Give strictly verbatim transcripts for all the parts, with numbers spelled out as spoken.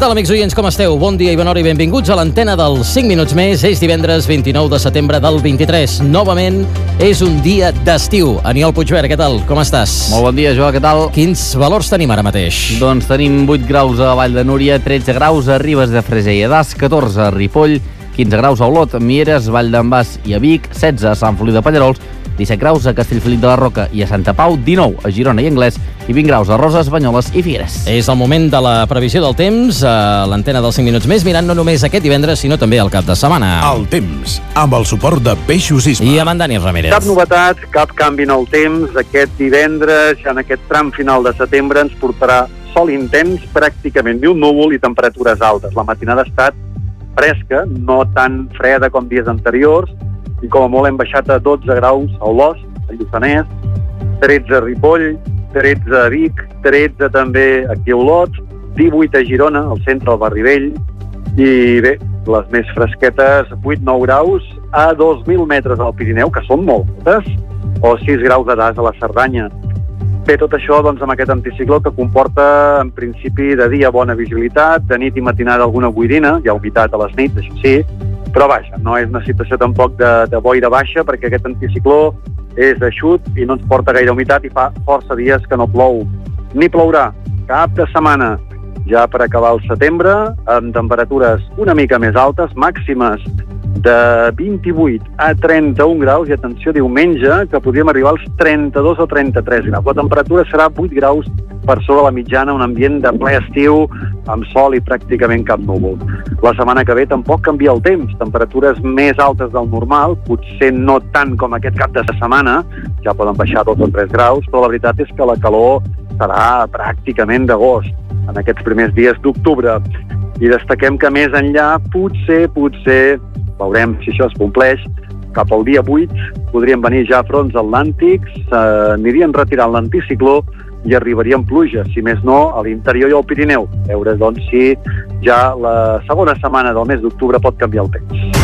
tal, amics oients, com esteu? Bon dia i bona hora i benvinguts a l'antena dels cinc minuts més. És divendres vint-i-nou de setembre del vint-i-tres. Novament és un dia d'estiu. Aniol Puigvert, què tal? Com estàs? Molt bon dia, Joan, què tal? Quins valors tenim ara mateix? Doncs tenim vuit graus a Vall de Núria, tretze graus a Ribes de Freser i a Das, catorze a Ripoll, quinze graus a Olot, a Mieres, Vall d'en Bas i a Vic, setze a Sant Feliu de Pallerols, disset graus a Castellfollit de la Roca i a Santa Pau, dinou a Girona i Anglès i vint graus a Roses, Banyoles i Figueres. És el moment de la previsió del temps a l'antena dels cinc minuts més, mirant no només aquest divendres, sinó també el cap de setmana. El temps, amb el suport de Peixos Isma. I amb en Dani Ramírez. Cap novetat, cap canvi en el temps. Aquest divendres, ja en aquest tram final de setembre, ens portarà sol intens, pràcticament ni un núvol i temperatures altes. La matinada ha estat fresca, no tan freda com dies anteriors, i com a molt hem baixat a dotze graus a Olost, a Lluçanès, tretze a Ripoll, tretze a Vic, tretze també aquí a Olot, divuit a Girona, al centre del Barri Vell, i bé, les més fresquetes, vuit nou graus a dos mil metres al Pirineu, que són moltes, o sis graus de Das a la Cerdanya. Bé, tot això doncs, amb aquest anticicló que comporta, en principi, de dia bona visibilitat, de nit i matinada alguna boirina, hi ha humitat a les nits, això sí, però vaja, no és una situació tampoc de, de boira baixa, perquè aquest anticicló és eixut i no ens porta gaire humitat i fa força dies que no plou. Ni plourà cap de setmana, ja per acabar el setembre, amb temperatures una mica més altes, màximes de vint-i-vuit a trenta-un graus, i atenció, diumenge, que podríem arribar als trenta-dos o trenta-tres graus. La temperatura serà vuit graus per sobre la mitjana, un ambient de ple estiu, amb sol i pràcticament cap núvol. La setmana que ve tampoc canvia el temps, temperatures més altes del normal, potser no tant com aquest cap de setmana, ja poden baixar dos o tres graus, però la veritat és que la calor serà pràcticament d'agost, en aquests primers dies d'octubre. I destaquem que més enllà, potser, potser, veurem si això es compleix, cap al dia vuit podrien venir ja fronts atlàntics, eh, anirien retirant l'anticicló i arribarien pluja, si més no, a l'interior i al Pirineu. A veure, doncs, si ja la segona setmana del mes d'octubre pot canviar el temps.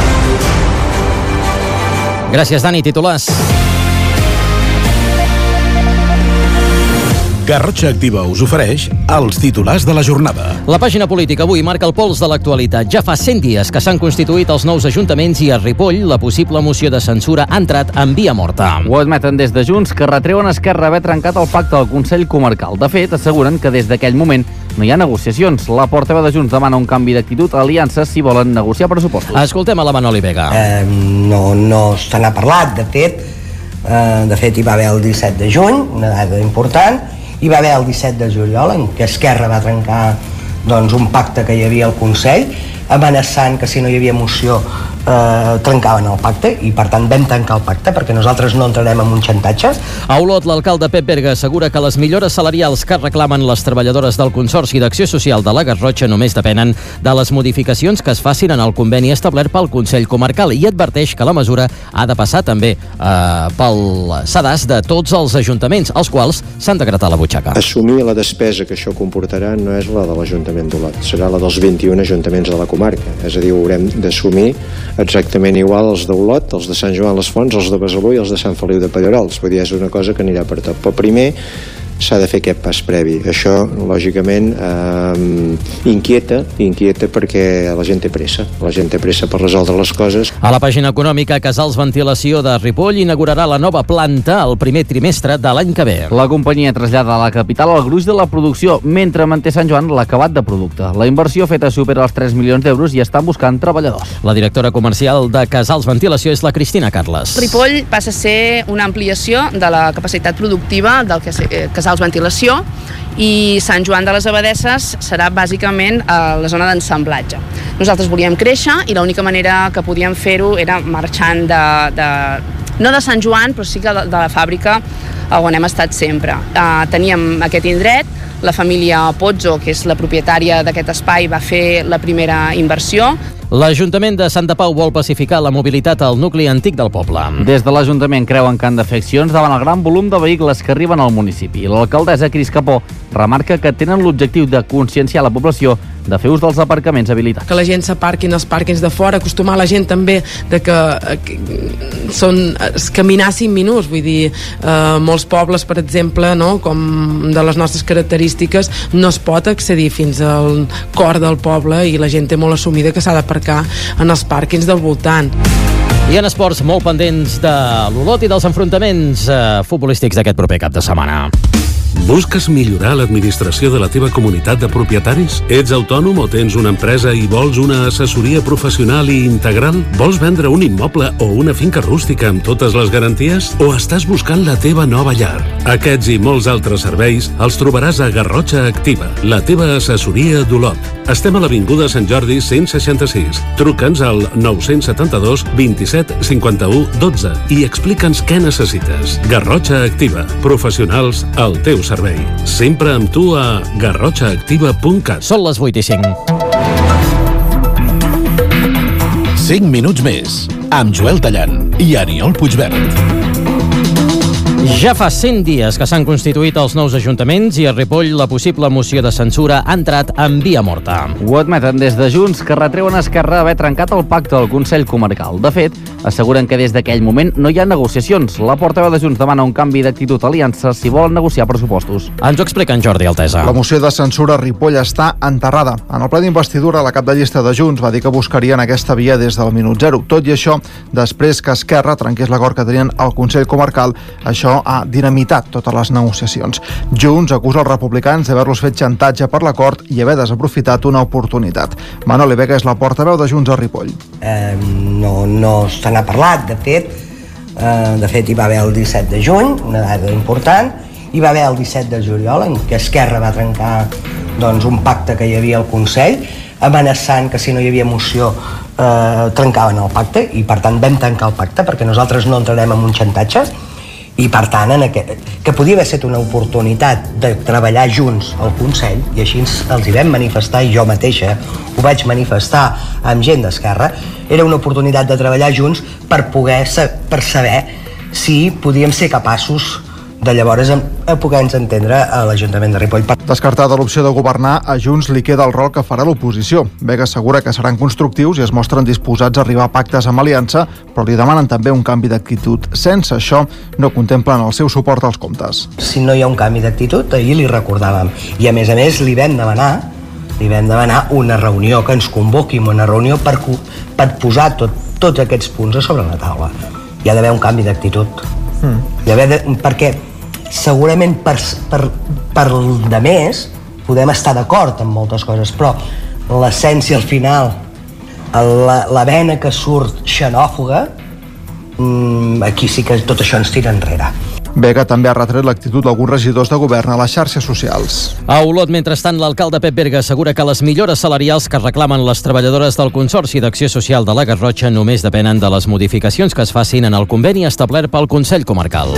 Gràcies, Dani. Titulars. Garrotxa Activa us ofereix els titulars de la jornada. La pàgina política avui marca el pols de l'actualitat. Ja fa cent dies que s'han constituït els nous ajuntaments i a Ripoll la possible moció de censura ha entrat en via morta. Ho admeten des de Junts, que retreuen a Esquerra haver trencat el pacte del Consell Comarcal. De fet, asseguren que des d'aquell moment no hi ha negociacions. La portaveu de Junts demana un canvi d'actitud a aliances si volen negociar pressupostos. Escoltem a la Manoli Vega. Eh, no no se n'ha parlat, de fet, eh, de fet hi va haver el disset de juny, una data important, hi va haver el disset de juliol en què Esquerra va trencar doncs, un pacte que hi havia al Consell, amenaçant que si no hi havia moció eh, trencaven el pacte, i per tant vam tancar el pacte perquè nosaltres no entrarem en un xantatge. A Olot, l'alcalde Pep Berga assegura que les millores salarials que reclamen les treballadores del Consorci d'Acció Social de la Garrotxa només depenen de les modificacions que es facin en el conveni establert pel Consell Comarcal, i adverteix que la mesura ha de passar també eh, pel sedàs de tots els ajuntaments, als quals s'han de gratar la butxaca. Assumir la despesa que això comportarà no és la de l'Ajuntament d'Olot, serà la dels vint-i-un ajuntaments de la comarca. És a dir, haurem d'assumir exactament igual els d'Olot, els de Sant Joan les Fonts, els de Besalú i els de Sant Feliu de Pallerols. Vull dir, és una cosa que anirà per tot. Però primer s'ha de fer aquest pas previ. Això, lògicament, eh, inquieta, inquieta perquè la gent té pressa. La gent té pressa per resoldre les coses. A la pàgina econòmica, Casals Ventilació de Ripoll inaugurarà la nova planta el primer trimestre de l'any que ve. La companyia trasllada a la capital el gruix de la producció, mentre manté Sant Joan l'acabat de producte. La inversió feta supera els tres milions d'euros i estan buscant treballadors. La directora comercial de Casals Ventilació és la Cristina Carles. Ripoll passa a ser una ampliació de la capacitat productiva del que Casals Ventilació, i Sant Joan de les Abadesses serà bàsicament a la zona d'ensamblatge. Nosaltres volíem créixer i l'única manera que podíem fer-ho era marxant de, de, no de Sant Joan, però sí que de, de la fàbrica on hem estat sempre. Uh, teníem aquest indret, la família Pozzo, que és la propietària d'aquest espai, va fer la primera inversió. L'Ajuntament de Santa Pau vol pacificar la mobilitat al nucli antic del poble. Des de l'Ajuntament creuen que han de fer accions davant el gran volum de vehicles que arriben al municipi. L'alcaldessa Cris Capó remarca que tenen l'objectiu de conscienciar la població de fer ús dels aparcaments habilitats. Que la gent s'aparquin als pàrquings de fora, acostumar la gent també de que, que són caminar cinc minuts, vull dir, eh, molts pobles, per exemple, no, com de les nostres característiques, no es pot accedir fins al cor del poble i la gent té molt assumida que s'ha d'aparcar en els pàrquings del voltant. I en esports, molt pendents de l'Olot i dels enfrontaments eh, futbolístics d'aquest proper cap de setmana. Busques millorar l'administració de la teva comunitat de propietaris? Ets autònom o tens una empresa i vols una assessoria professional i integral? Vols vendre un immoble o una finca rústica amb totes les garanties? O estàs buscant la teva nova llar? Aquests i molts altres serveis els trobaràs a Garrotxa Activa, la teva assessoria d'Olot. Estem a l'Avinguda Sant Jordi cent seixanta-sis. Truca'ns al nou set dos, vint-i-set, cinquanta-u, dotze i explica'ns què necessites. Garrotxa Activa, professionals al teu servei. Sempre amb tu a garrotxa activa punt cat. Són les vuit i cinc. cinc minuts més, amb Joel Tallant i Aniol Puigverd. Ja fa cent dies que s'han constituït els nous ajuntaments i a Ripoll la possible moció de censura ha entrat en via morta. Ho admeten des de Junts, que retreuen a Esquerra haver trencat el pacte del Consell Comarcal. De fet, asseguren que des d'aquell moment no hi ha negociacions. La portaveu de Junts demana un canvi d'actitud a Aliança si volen negociar pressupostos. Ens ho explica en Jordi Altesa. La moció de censura a Ripoll està enterrada. En el ple d'investidura, la cap de llista de Junts va dir que buscarien aquesta via des del minut zero. Tot i això, després que Esquerra trenqués l'acord que tenien al Consell Comarcal, això ha dinamitat totes les negociacions. Junts acusa els republicans d'haver-los fet xantatge per l'acord i haver desaprofitat una oportunitat. Manoli Vega és la portaveu de Junts a Ripoll. Eh, no no se n'ha parlat, de fet, eh, de fet hi va haver el disset de juny, una data important, hi va haver el disset de juliol en què Esquerra va trencar doncs, un pacte que hi havia al Consell, amenaçant que si no hi havia moció eh, trencaven el pacte, i per tant vam tancar el pacte perquè nosaltres no entrarem en un xantatge. I per tant, en aquest, que podia haver estat una oportunitat de treballar junts al Consell, i així els hi vam manifestar, i jo mateixa ho vaig manifestar amb gent d'Esquerra, era una oportunitat de treballar junts per poder per saber si podíem ser capaços de llavors a poder-nos entendre a l'Ajuntament de Ripoll. Descartada l'opció de governar, a Junts li queda el rol que farà l'oposició. Vega assegura que seran constructius i es mostren disposats a arribar a pactes amb Aliança, però li demanen també un canvi d'actitud. Sense això, no contemplen el seu suport als comptes. Si no hi ha un canvi d'actitud, ahir li recordàvem. I a més a més li vam demanar li vam demanar una reunió, que ens convoquim una reunió per, per posar tot, tots aquests punts a sobre la taula. Hi ha d'haver un canvi d'actitud. Mm. Hi ha d'haver de, perquè segurament per, per, per de més podem estar d'acord amb moltes coses, però l'essència al final, la, la vena que surt xenòfoga, aquí sí que tot això ens tira enrere. Vega també ha retret l'actitud d'alguns regidors de govern a les xarxes socials. A Olot, mentrestant, l'alcalde Pep Berga assegura que les millores salarials que reclamen les treballadores del Consorci d'Acció Social de la Garrotxa només depenen de les modificacions que es facin en el conveni establert pel Consell Comarcal.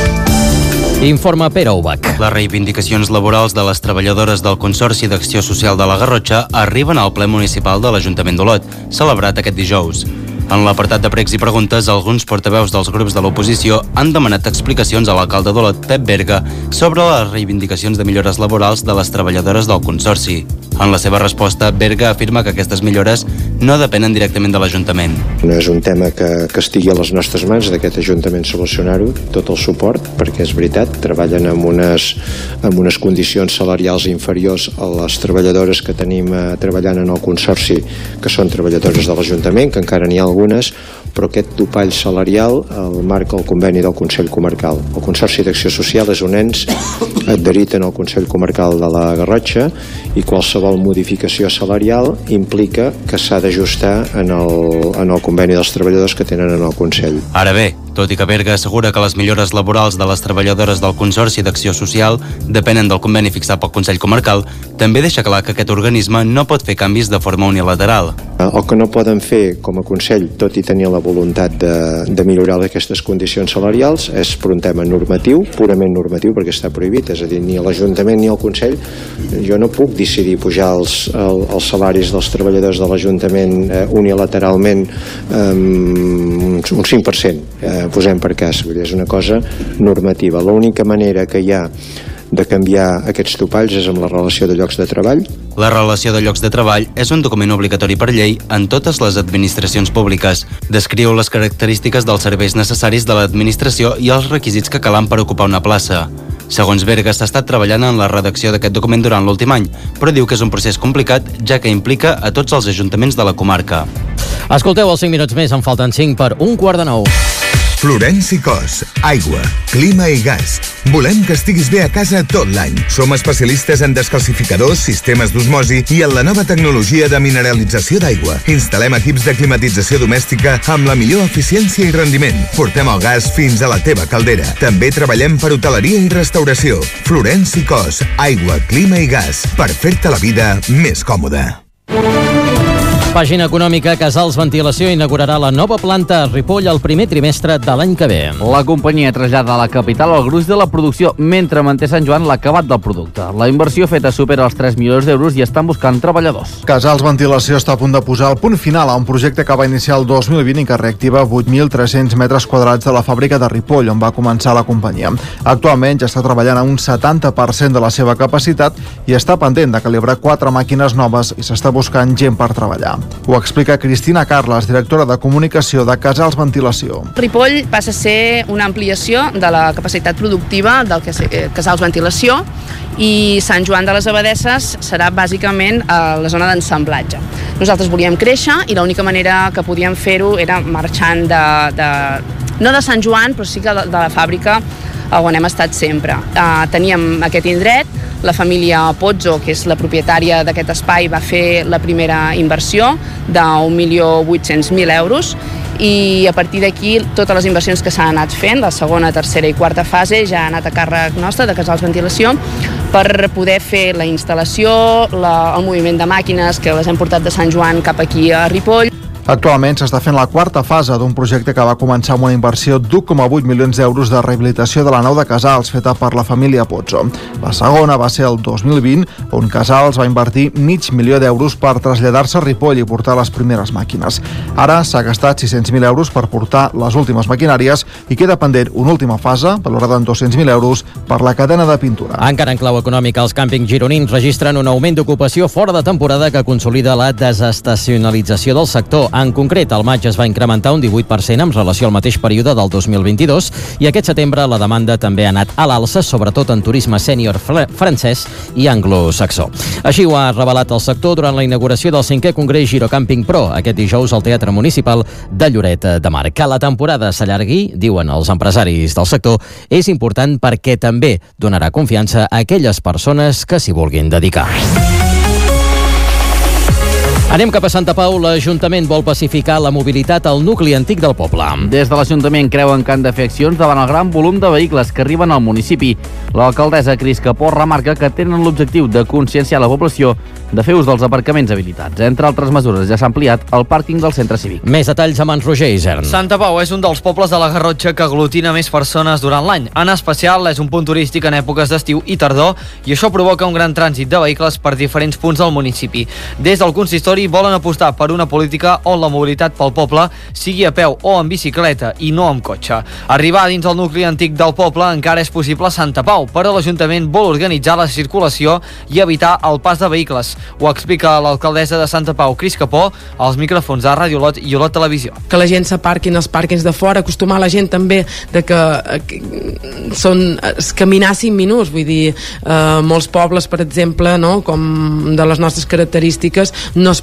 Informa Pere Ubach. Les reivindicacions laborals de les treballadores del Consorci d'Acció Social de la Garrotxa arriben al ple municipal de l'Ajuntament d'Olot, celebrat aquest dijous. En l'apartat de pregs i preguntes, alguns portaveus dels grups de l'oposició han demanat explicacions a l'alcalde d'Olot, Pep Berga, sobre les reivindicacions de millores laborals de les treballadores del Consorci. En la seva resposta, Berga afirma que aquestes millores no depenen directament de l'Ajuntament. No és un tema que, que estigui a les nostres mans d'aquest Ajuntament solucionar-ho, tot el suport, perquè és veritat, treballen amb unes, amb unes condicions salarials inferiors a les treballadores que tenim eh, treballant en el Consorci, que són treballadores de l'Ajuntament, que encara n'hi ha algunes, però aquest topall salarial el marca el conveni del Consell Comarcal. El Consorci d'Acció Social és un ens adherit en el Consell Comarcal de la Garrotxa i qualsevol modificació salarial implica que s'ha d'ajustar en el, en el conveni dels treballadors que tenen en el Consell. Ara bé, Tot i que Berga assegura que les millores laborals de les treballadores del Consorci d'Acció Social depenen del conveni fixat pel Consell Comarcal, també deixa clar que aquest organisme no pot fer canvis de forma unilateral. El que no poden fer com a Consell, tot i tenir la voluntat de, de millorar aquestes condicions salarials, és per un tema normatiu, purament normatiu, perquè està prohibit, és a dir, ni l'Ajuntament ni el Consell, jo no puc decidir pujar els, el, els salaris dels treballadors de l'Ajuntament eh, unilateralment eh, un cinc per cent. Eh, posem per cas, vull dir, és una cosa normativa. L'única manera que hi ha de canviar aquests topalls és amb la relació de llocs de treball. La relació de llocs de treball és un document obligatori per llei en totes les administracions públiques. Descriu les característiques dels serveis necessaris de l'administració i els requisits que calen per ocupar una plaça. Segons Berga, s'ha estat treballant en la redacció d'aquest document durant l'últim any, però diu que és un procés complicat, ja que implica a tots els ajuntaments de la comarca. Escolteu els cinc minuts més, en falten cinc per un quart de nou. Florenci Cos, aigua, clima i gas. Volem que estiguis bé a casa tot l'any. Som especialistes en descalcificadors, sistemes d'osmosi i en la nova tecnologia de mineralització d'aigua. Instal·lem equips de climatització domèstica amb la millor eficiència i rendiment. Portem el gas fins a la teva caldera. També treballem per hoteleria i restauració. Florenci Cos, aigua, clima i gas. Per fer-te la vida més còmoda. Pàgina econòmica, Casals Ventilació inaugurarà la nova planta a Ripoll el primer trimestre de l'any que ve. La companyia trasllada a la capital el gruix de la producció mentre manté Sant Joan l'acabat del producte. La inversió feta supera els tres milions d'euros i estan buscant treballadors. Casals Ventilació està a punt de posar el punt final a un projecte que va iniciar el dos mil vint i que reactiva vuit mil tres-cents metres quadrats de la fàbrica de Ripoll, on va començar la companyia. Actualment ja està treballant a un setanta per cent de la seva capacitat i està pendent de calibrar quatre màquines noves i s'està buscant gent per treballar. Ho explica Cristina Carles, directora de comunicació de Casals Ventilació. Ripoll passa a ser una ampliació de la capacitat productiva del que és Casals Ventilació i Sant Joan de les Abadesses serà bàsicament a la zona d'ensamblatge. Nosaltres volíem créixer i l'única manera que podíem fer-ho era marxant de, de, no de Sant Joan, però sí que de, de la fàbrica on hem estat sempre. Uh, teníem aquest indret, la família Pozzo, que és la propietària d'aquest espai, va fer la primera inversió d'un milió vuit-cents mil euros i a partir d'aquí totes les inversions que s'han anat fent, la segona, tercera i quarta fase, ja ha anat a càrrec nostre de Casals Ventilació per poder fer la instal·lació, la, el moviment de màquines que les hem portat de Sant Joan cap aquí a Ripoll. Actualment s'està fent la quarta fase d'un projecte que va començar amb una inversió d'u coma vuit milions d'euros de rehabilitació de la nau de Casals feta per la família Pozzo. La segona va ser el dos mil vint, on Casals va invertir mig milió d'euros per traslladar-se a Ripoll i portar les primeres màquines. Ara s'ha gastat sis-cents mil euros per portar les últimes maquinàries i queda pendent una última fase, valorada en dos-cents mil euros, per la cadena de pintura. Encara en clau econòmica, els càmpings gironins registren un augment d'ocupació fora de temporada que consolida la desestacionalització del sector. En concret, al maig es va incrementar un divuit per cent en relació al mateix període del dos mil vint-i-dos i aquest setembre la demanda també ha anat a l'alça, sobretot en turisme sènior francès i anglosaxó. Així ho ha revelat el sector durant la inauguració del cinquè Congrés Girocàmping Pro aquest dijous al Teatre Municipal de Lloret de Mar. Que la temporada s'allargui, diuen els empresaris del sector, és important perquè també donarà confiança a aquelles persones que s'hi vulguin dedicar. Anem cap a Santa Pau. L'Ajuntament vol pacificar la mobilitat al nucli antic del poble. Des de l'Ajuntament creuen que han de fer accions davant el gran volum de vehicles que arriben al municipi. L'alcaldessa Cris Capó remarca que tenen l'objectiu de conscienciar la població de fer ús dels aparcaments habilitats. Entre altres mesures, ja s'ha ampliat el pàrquing del centre cívic. Més detalls amb en Roger Isern. Santa Pau és un dels pobles de la Garrotxa que aglutina més persones durant l'any. En especial, és un punt turístic en èpoques d'estiu i tardor i això provoca un gran trànsit de vehicles per diferents punts del municipi. Des del consistori volen apostar per una política on la mobilitat pel poble sigui a peu o en bicicleta i no amb cotxe. Arribar dins el nucli antic del poble encara és possible a Santa Pau, però l'Ajuntament vol organitzar la circulació i evitar el pas de vehicles. Ho explica l'alcaldessa de Santa Pau, Cris Capó, als micròfons de Ràdio Olot i Olot Televisió. Que la gent s'aparquin als pàrquings de fora, acostumar la gent també de que, que són caminar cinc minuts, vull dir, eh, molts pobles, per exemple, no, com de les nostres característiques, no es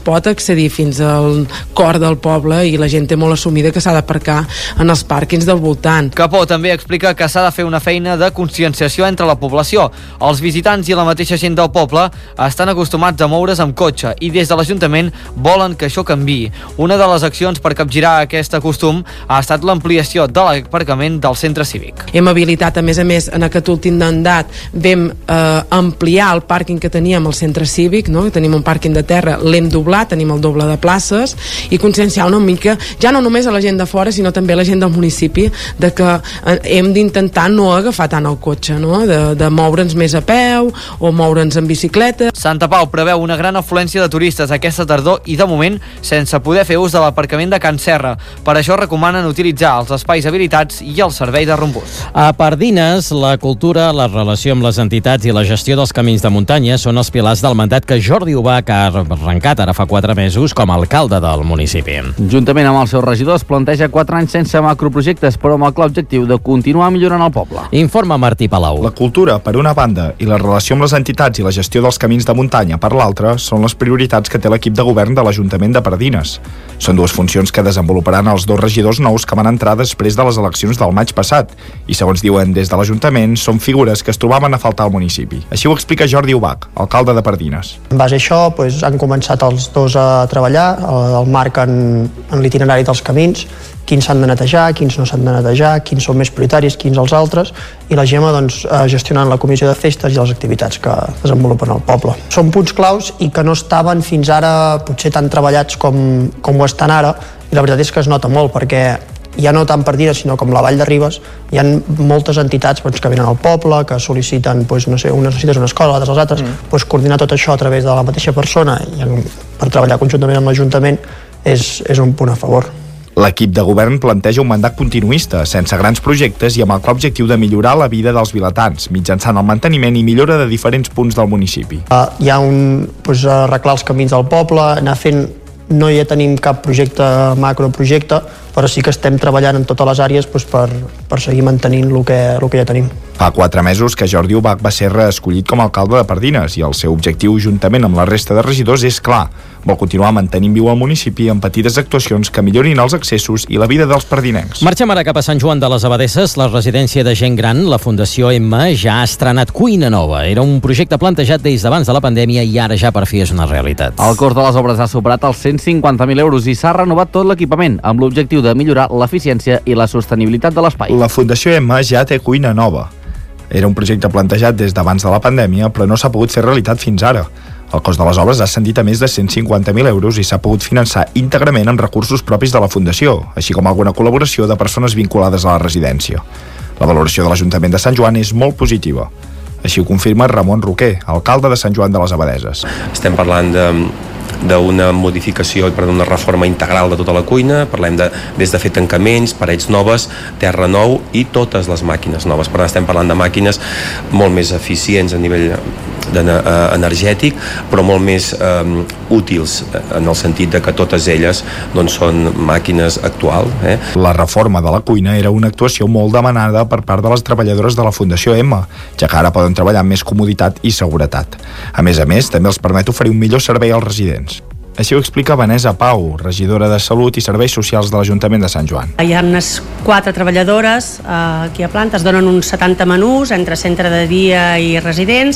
pot accedir fins al cor del poble i la gent té molt assumida que s'ha d'aparcar en els pàrquings del voltant. Capó també explica que s'ha de fer una feina de conscienciació entre la població. Els visitants i la mateixa gent del poble estan acostumats a moure's amb cotxe i des de l'Ajuntament volen que això canviï. Una de les accions per capgirar aquest costum ha estat l'ampliació de l'aparcament del centre cívic. Hem habilitat, a més a més, en aquest últim mandat vam eh, ampliar el pàrquing que teníem al centre cívic, no? Tenim un pàrquing de terra, l'hem doblat, tenim el doble de places, i conscienciar una mica, ja no només a la gent de fora, sinó també a la gent del municipi, de que eh, hem d'intentar no agafar tant el cotxe, no? de, de moure'ns més a peu o moure'ns en bicicleta. Santa Pau preveu una gran afluència de turistes aquesta tardor i, de moment, sense poder fer ús de l'aparcament de Can Serra. Per això recomanen utilitzar els espais habilitats i el servei de Rombús. A Pardines, la cultura, la relació amb les entitats i la gestió dels camins de muntanya són els pilars del mandat que Jordi Ubach ha arrencat ara fa quatre mesos com a alcalde del municipi. Juntament amb els seus regidors planteja quatre anys sense macroprojectes, però amb el clar objectiu de continuar millorant el poble. Informa Martí Palau. La cultura, per una banda, i la relació amb les entitats i la gestió dels camins de muntanya, per l'altra, són les prioritats que té l'equip de govern de l'Ajuntament de Pardines. Són dues funcions que desenvoluparan els dos regidors nous que van entrar després de les eleccions del maig passat i, segons diuen des de l'Ajuntament, són figures que es trobaven a faltar al municipi. Així ho explica Jordi Ubach, alcalde de Pardines. En base a això, doncs, han començat els dos a treballar, el Marc en, en l'itinerari dels camins, quins s'han de netejar, quins no s'han de netejar, quins són més prioritaris, quins els altres, i la Gemma doncs, gestionant la comissió de festes i les activitats que desenvolupen al poble. Són punts claus i que no estaven fins ara potser tan treballats com, com ho estan ara, i la veritat és que es nota molt, perquè ja no tant Pardines, sinó com la Vall de Ribes, hi ha moltes entitats doncs, que venen al poble, que sol·liciten, doncs, no sé, unes necessites una escola, altres les altres, mm. doncs, coordinar tot això a través de la mateixa persona i per treballar conjuntament amb l'Ajuntament és, és un punt a favor. L'equip de govern planteja un mandat continuista, sense grans projectes i amb el clar objectiu de millorar la vida dels vilatans, mitjançant el manteniment i millora de diferents punts del municipi. Uh, hi ha un, doncs, arreglar els camins del poble, anar fent, no hi tenim cap projecte, macroprojecte, però sí que estem treballant en totes les àrees doncs, per, per seguir mantenint el que, el que ja tenim. Fa quatre mesos que Jordi Ubach va ser reescollit com a alcalde de Pardines i el seu objectiu, juntament amb la resta de regidors, és clar. Vol continuar mantenint viu el municipi amb petites actuacions que millorin els accessos i la vida dels pardinencs. Marxem ara cap a Sant Joan de les Abadesses. La residència de gent gran, la Fundació Emma, ja ha estrenat cuina nova. Era un projecte plantejat des d'abans de la pandèmia i ara ja per fi és una realitat. El cost de les obres ha superat els cent cinquanta mil euros i s'ha renovat tot l'equipament amb l'objectiu de millorar l'eficiència i la sostenibilitat de l'espai. La Fundació Emma ja té cuina nova. Era un projecte plantejat des d'abans de la pandèmia, però no s'ha pogut fer realitat fins ara. El cost de les obres ha ascendit a més de cent cinquanta mil euros i s'ha pogut finançar íntegrament amb recursos propis de la Fundació, així com alguna col·laboració de persones vinculades a la residència. La valoració de l'Ajuntament de Sant Joan és molt positiva. Així ho confirma Ramon Roquer, alcalde de Sant Joan de les Abadeses. Estem parlant de d'una modificació i per una reforma integral de tota la cuina, parlem de, des de fer tancaments, parets noves, terra nou i totes les màquines noves. Per tant, estem parlant de màquines molt més eficients a nivell de, uh, energètic, però molt més um, útils en el sentit de que totes elles doncs, són màquines actuals. Eh? La reforma de la cuina era una actuació molt demanada per part de les treballadores de la Fundació Emma, ja que ara poden treballar amb més comoditat i seguretat. A més a més, també els permet oferir un millor servei als residents. Així ho explica Vanessa Pau, regidora de Salut i Serveis Socials de l'Ajuntament de Sant Joan. Hi ha unes quatre treballadores eh, aquí a planta, es donen uns setanta menús entre centre de dia i residents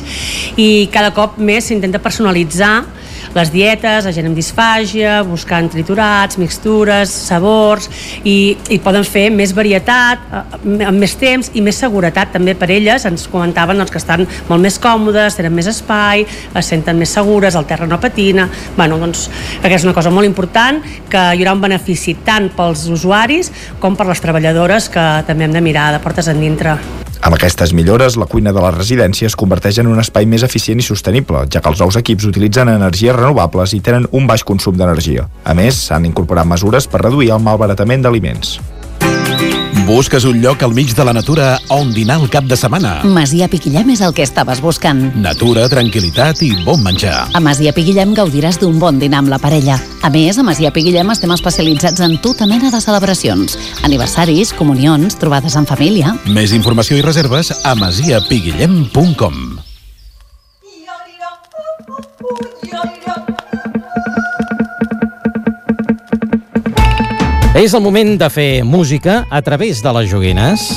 i cada cop més s'intenta personalitzar les dietes, la gent amb disfàgia, buscant triturats, mixtures, sabors i, i poden fer més varietat, eh, amb més temps i més seguretat també per elles. Ens comentaven doncs, que estan molt més còmodes, tenen més espai, es senten més segures, el terra no patina. Bueno, doncs, que és una cosa molt important, que hi haurà un benefici tant pels usuaris com per les treballadores, que també hem de mirar de portes endintre. Amb aquestes millores, la cuina de la residència es converteix en un espai més eficient i sostenible, ja que els nous equips utilitzen energies renovables i tenen un baix consum d'energia. A més, s'han incorporat mesures per reduir el malbaratament d'aliments. Busques un lloc al mig de la natura on dinar el cap de setmana? Masia Piquillem és el que estaves buscant. Natura, tranquil·litat i bon menjar. A Masia Piquillem gaudiràs d'un bon dinar amb la parella. A més, a Masia Piquillem estem especialitzats en tota mena de celebracions. Aniversaris, comunions, trobades en família. Més informació i reserves a masia piguillem punt com. És el moment de fer música a través de les joguines.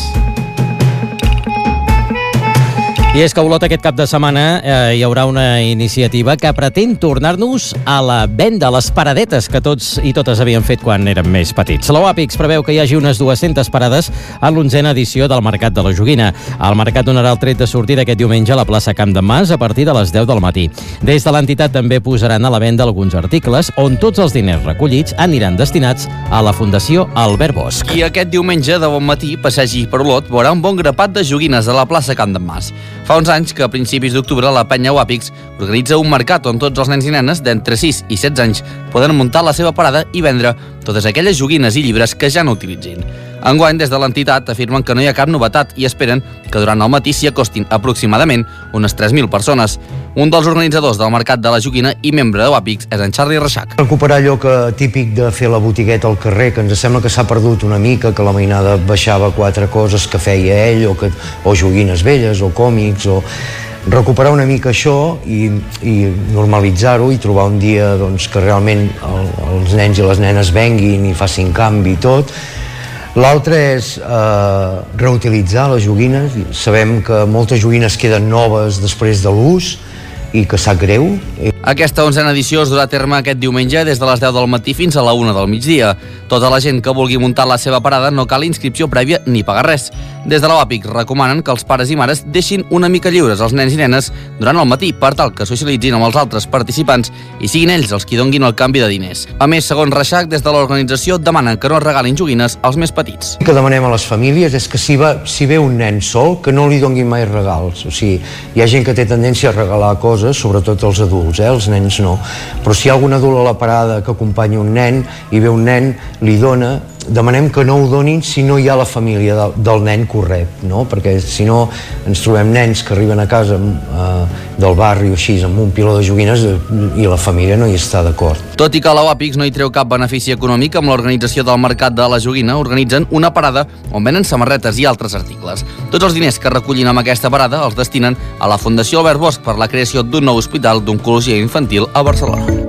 I és que, Olot, aquest cap de setmana eh, hi haurà una iniciativa que pretén tornar-nos a la venda, a les paradetes que tots i totes havien fet quan érem més petits. La UAPICS preveu que hi hagi unes dues-centes parades a l'onzena edició del Mercat de la Joguina. El mercat donarà el tret de sortida aquest diumenge a la plaça Camp de Mas a partir de les deu del matí. Des de l'entitat també posaran a la venda alguns articles on tots els diners recollits aniran destinats a la Fundació Albert Bosch. I aquest diumenge de bon matí, passegi per Olot, veurà un bon grapat de joguines a la plaça Camp de Mas. Fa uns anys que a principis d'octubre la penya UAPICS organitza un mercat on tots els nens i nenes d'entre sis i setze anys poden muntar la seva parada i vendre totes aquelles joguines i llibres que ja no utilitzin. Enguany, des de l'entitat, afirmen que no hi ha cap novetat i esperen que durant el matí s'hi acostin aproximadament unes tres mil persones. Un dels organitzadors del Mercat de la Joguina i membre de UAPICS és en Charlie Reixac. Recuperar allò que, típic de fer la botigueta al carrer, que ens sembla que s'ha perdut una mica, que la mainada baixava quatre coses que feia ell, o, que, o joguines velles, o còmics, o... recuperar una mica això i, i normalitzar-ho i trobar un dia doncs, que realment el, els nens i les nenes venguin i facin canvi i tot. L'altre és eh, reutilitzar les joguines. Sabem que moltes joguines queden noves després de l'ús i que sap greu. Aquesta onzena edició es durà a terme aquest diumenge des de les deu del matí fins a la una del migdia. Tota la gent que vulgui muntar la seva parada no cal inscripció prèvia ni pagar res. Des de la UAPICS recomanen que els pares i mares deixin una mica lliures els nens i nenes durant el matí per tal que socialitzin amb els altres participants i siguin ells els qui donguin el canvi de diners. A més, segons Reixac, des de l'organització demanen que no es regalin joguines als més petits. El que demanem a les famílies és que si, va, si ve un nen sol, que no li donguin mai regals. O sigui, hi ha gent que té tendència a regalar coses, sobretot els adults, eh? Els nens no. Però si hi ha algun adult a la parada que acompanyi un nen i ve un nen, li dona, demanem que no ho donin si no hi ha la família del, del nen correcte, no? Perquè si no ens trobem nens que arriben a casa eh, del barri o així amb un piló de joguines i la família no hi està d'acord. Tot i que la UAPICS no hi treu cap benefici econòmic, amb l'organització del Mercat de la Joguina organitzen una parada on venen samarretes i altres articles. Tots els diners que recullin amb aquesta parada els destinen a la Fundació Albert Bosch per la creació d'un nou hospital d'oncologia infantil a Barcelona.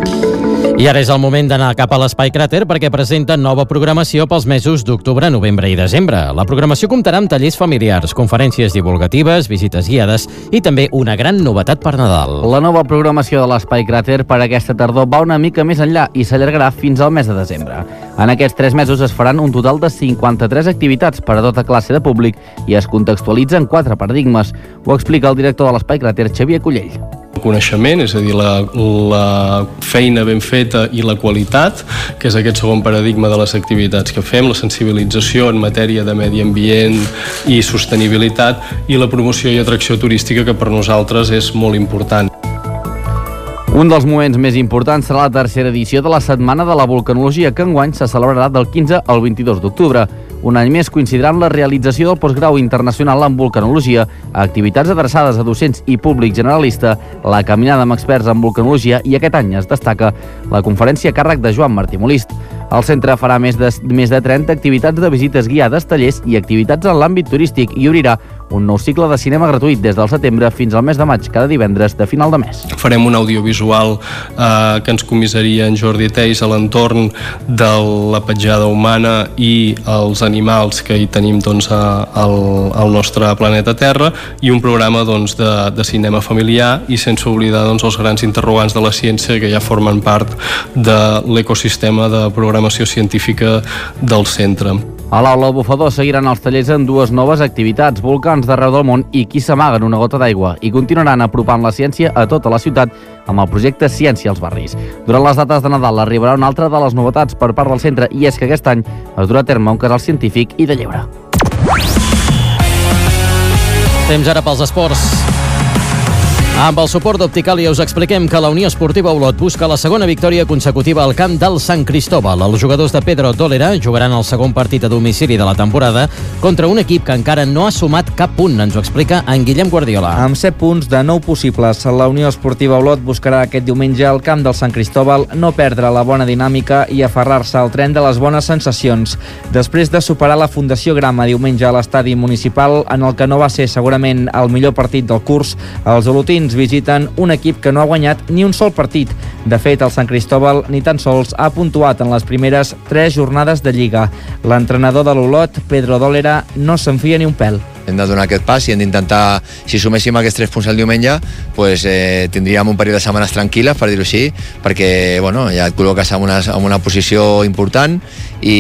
I ara és el moment d'anar cap a l'Espai Cràter perquè presenten nova programació pels mesos d'octubre, novembre i desembre. La programació comptarà amb tallers familiars, conferències divulgatives, visites guiades i també una gran novetat per Nadal. La nova programació de l'Espai Cràter per aquesta tardor va una mica més enllà i s'allargarà fins al mes de desembre. En aquests tres mesos es faran un total de cinquanta-tres activitats per a tota classe de públic i es contextualitzen quatre paradigmes. Ho explica el director de l'Espai Cràter, Xavier Cullell. Coneixement, és a dir, la, la feina ben feta i la qualitat, que és aquest segon paradigma de les activitats que fem, la sensibilització en matèria de medi ambient i sostenibilitat, i la promoció i atracció turística, que per nosaltres és molt important. Un dels moments més importants serà la tercera edició de la Setmana de la Vulcanologia, que enguany se celebrarà del quinze al vint-i-dos d'octubre. Un any més coincidirà amb la realització del postgrau internacional en vulcanologia, activitats adreçades a docents i públic generalista, la caminada amb experts en vulcanologia i aquest any es destaca la conferència a càrrec de Joan Martí Molist. El centre farà més de, més de trenta activitats de visites guiades, tallers i activitats en l'àmbit turístic i obrirà un nou cicle de cinema gratuït des del setembre fins al mes de maig, cada divendres de final de mes. Farem un audiovisual eh, que ens comissaria en Jordi Teis a l'entorn de la petjada humana i els animals que hi tenim doncs, a, al, al nostre planeta Terra, i un programa doncs, de, de cinema familiar, i sense oblidar doncs, els grans interrogants de la ciència que ja formen part de l'ecosistema de programació científica del centre. A l'Aula Bufador seguiran els tallers en dues noves activitats, volcans d'arreu del món i qui s'amaga en una gota d'aigua, i continuaran apropant la ciència a tota la ciutat amb el projecte Ciència als barris. Durant les dates de Nadal arribarà una altra de les novetats per part del centre, i és que aquest any es durà a terme un casal científic i de lleure. Temps ara pels esports. Amb el suport d'Opticalia us expliquem que la Unió Esportiva Olot busca la segona victòria consecutiva al camp del Sant Cristóbal. Els jugadors de Pedro Tólera jugaran el segon partit a domicili de la temporada contra un equip que encara no ha sumat cap punt. Ens ho explica en Guillem Guardiola. Amb set punts de nou possibles, la Unió Esportiva Olot buscarà aquest diumenge al camp del Sant Cristóbal no perdre la bona dinàmica i aferrar-se al tren de les bones sensacions. Després de superar la Fundació Grama diumenge a l'estadi municipal, en el que no va ser segurament el millor partit del curs, els olotins olotins visiten un equip que no ha guanyat ni un sol partit. De fet, el Sant Cristóbal ni tan sols ha puntuat en les primeres tres jornades de Lliga. L'entrenador de l'Olot, Pedro Dólera, no se'n fia ni un pèl. Hem de donar aquest pas i hem d'intentar, si suméssim aquests tres punts el diumenge, pues, eh, tindríem un període de setmanes tranquil·les, per dir-ho així, perquè bueno, ja et col·loques en una, en una posició important i,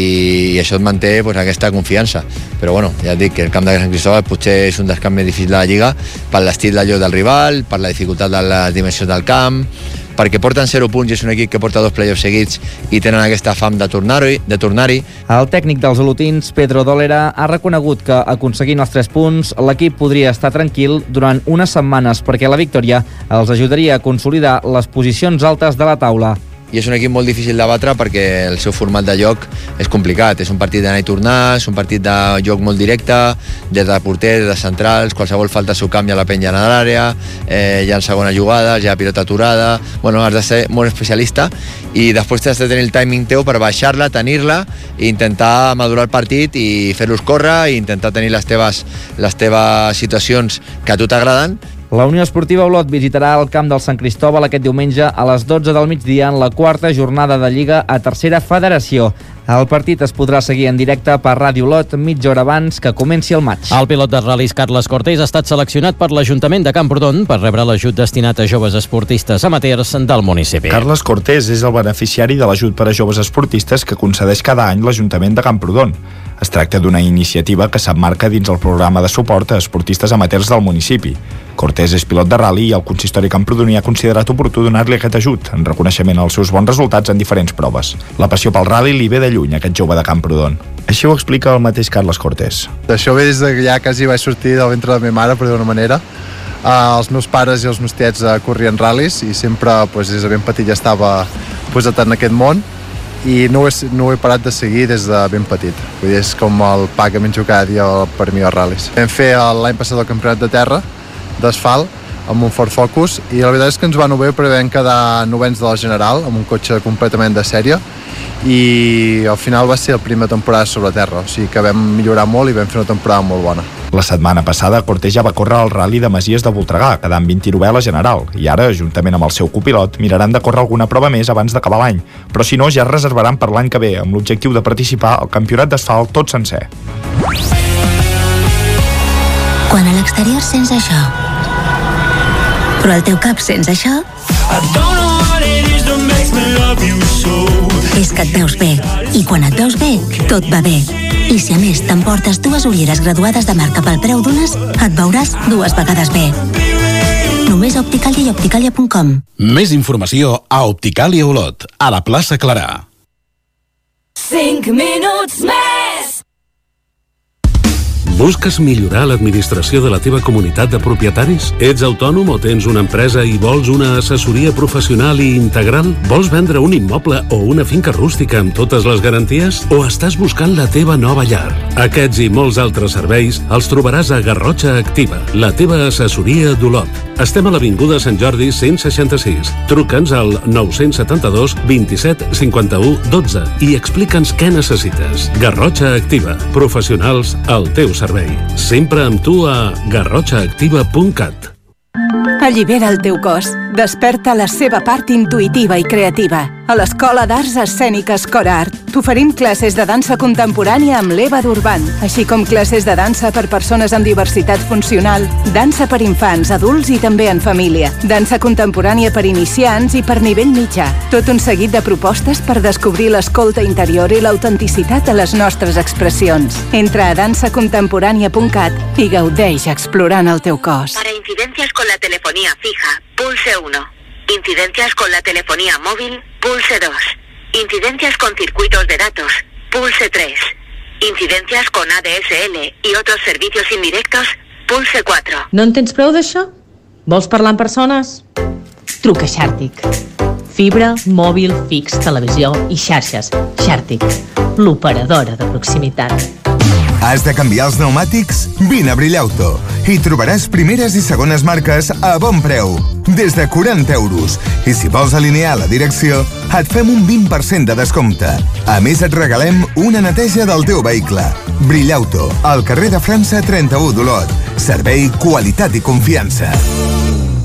i això et manté pues, aquesta confiança. Però bueno, ja et dic que el camp de Sant Cristóbal potser és un dels camps més difícils de la Lliga per l'estil de joc del rival, per la dificultat de les dimensions del camp, perquè porten zero punts i és un equip que porta dos playoffs seguits i tenen aquesta fam de tornar-hi. De tornar-hi. El tècnic dels olotins, Pedro Dólera, ha reconegut que aconseguint els tres punts l'equip podria estar tranquil durant unes setmanes perquè la victòria els ajudaria a consolidar les posicions altes de la taula. I és un equip molt difícil de batre perquè el seu format de joc és complicat. És un partit d'anar i tornar, és un partit de joc molt directe, des de porters, des de centrals, qualsevol falta s'ho canvia la penya a l'àrea, eh, hi ha segones jugades, hi ha pilota aturada. Bueno, has de ser molt especialista i després has de tenir el timing teu per baixar-la, tenir-la i intentar madurar el partit i fer-los córrer i intentar tenir les teves, les teves situacions que a tu t'agraden. La Unió Esportiva Olot visitarà el camp del Sant Cristóbal aquest diumenge a les dotze del migdia en la quarta jornada de Lliga a Tercera Federació. El partit es podrà seguir en directe per Ràdio Olot mitja hora abans que comenci el maig. El pilot de ral·lis Carles Cortés ha estat seleccionat per l'Ajuntament de Camprodon per rebre l'ajut destinat a joves esportistes amateurs del municipi. Carles Cortés és el beneficiari de l'ajut per a joves esportistes que concedeix cada any l'Ajuntament de Camprodon. Es tracta d'una iniciativa que s'emmarca dins el programa de suport a esportistes amateurs del municipi. Cortés és pilot de ral·li i el consistori camprodoní ha considerat oportú donar-li aquest ajut en reconeixement als seus bons resultats en diferents proves. La passió pel ral·li li ve de lluny, aquest jove de Camprodon. Així ho explica el mateix Carles Cortés. Això ve des de que ja quasi vaig sortir del ventre de la meva mare, per dir-ho d'una manera. Uh, els meus pares i els meus tiets uh, corrien ral·lis i sempre, pues, des de ben petit ja estava posat en aquest món i no ho, he, no ho he parat de seguir des de ben petit. Vull dir, és com el pa que menjo cada dia per mi als ral·lis. Vam fer l'any passat el campionat de terra d'asfalt amb un Ford Focus i la veritat és que ens va anar bé perquè vam quedar novens de la general amb un cotxe completament de sèrie i al final va ser la primera temporada sobre terra, o sigui que vam millorar molt i vam fer una temporada molt bona. La setmana passada Cortés ja va córrer el ral·li de Masies de Voltregà, quedant vint-i-novè a la general, i ara, juntament amb el seu copilot, miraran de córrer alguna prova més abans d'acabar l'any, però si no ja es reservaran per l'any que ve amb l'objectiu de participar al campionat d'asfalt tot sencer. Quan a l'exterior sents això, però al teu cap sents això, és que et veus bé. I quan et veus bé, tot va bé. I si a més t'emportes dues ulleres graduades de marca pel preu d'unes, et veuràs dues vegades bé. Només a Opticalia i opticalia punt com. Més informació a Opticalia Olot, a la plaça Clarà. cinc minuts més! Busques millorar l'administració de la teva comunitat de propietaris? Ets autònom o tens una empresa i vols una assessoria professional i integral? Vols vendre un immoble o una finca rústica amb totes les garanties? O estàs buscant la teva nova llar? Aquests i molts altres serveis els trobaràs a Garrotxa Activa, la teva assessoria d'Olot. Estem a l'Avinguda Sant Jordi cent seixanta-sis. Truca'ns al nou cents setanta-dos vint-i-set cinquanta-u dotze i explica'ns què necessites. Garrotxa Activa, professionals al teu servei. Sempre amb tu a garrotxa activa punt cat. Allibera el teu cos. Desperta la seva part intuïtiva i creativa. A l'Escola d'Arts Escèniques Corart t'oferim classes de dansa contemporània amb l'Eva d'Urban, així com classes de dansa per persones amb diversitat funcional, dansa per infants, adults i també en família, dansa contemporània per iniciants i per nivell mitjà. Tot un seguit de propostes per descobrir l'escolta interior i l'autenticitat de les nostres expressions. Entra a dansa contemporània punt cat i gaudeix explorant el teu cos. Para incidencias con la telefonía fija, pulse uno. Incidencias con la telefonía móvil, pulse dos. Incidencias con circuitos de datos, pulse tres. Incidencias con A D S L y otros servicios indirectos, pulse cuatro. No en tens prou d'això? Vols parlar amb persones? Truca Xàrtic. Fibra, mòbil, fix, televisió i xarxes. Xàrtic, l'operadora de proximitat. Has de canviar els pneumàtics? Vine a Brillauto. Hi trobaràs primeres i segones marques a bon preu, des de quaranta euros. I si vols alinear la direcció, et fem un vint per cent de descompte. A més, et regalem una neteja del teu vehicle. Brillauto, al carrer de França trenta-u d'Olot. Servei, qualitat i confiança.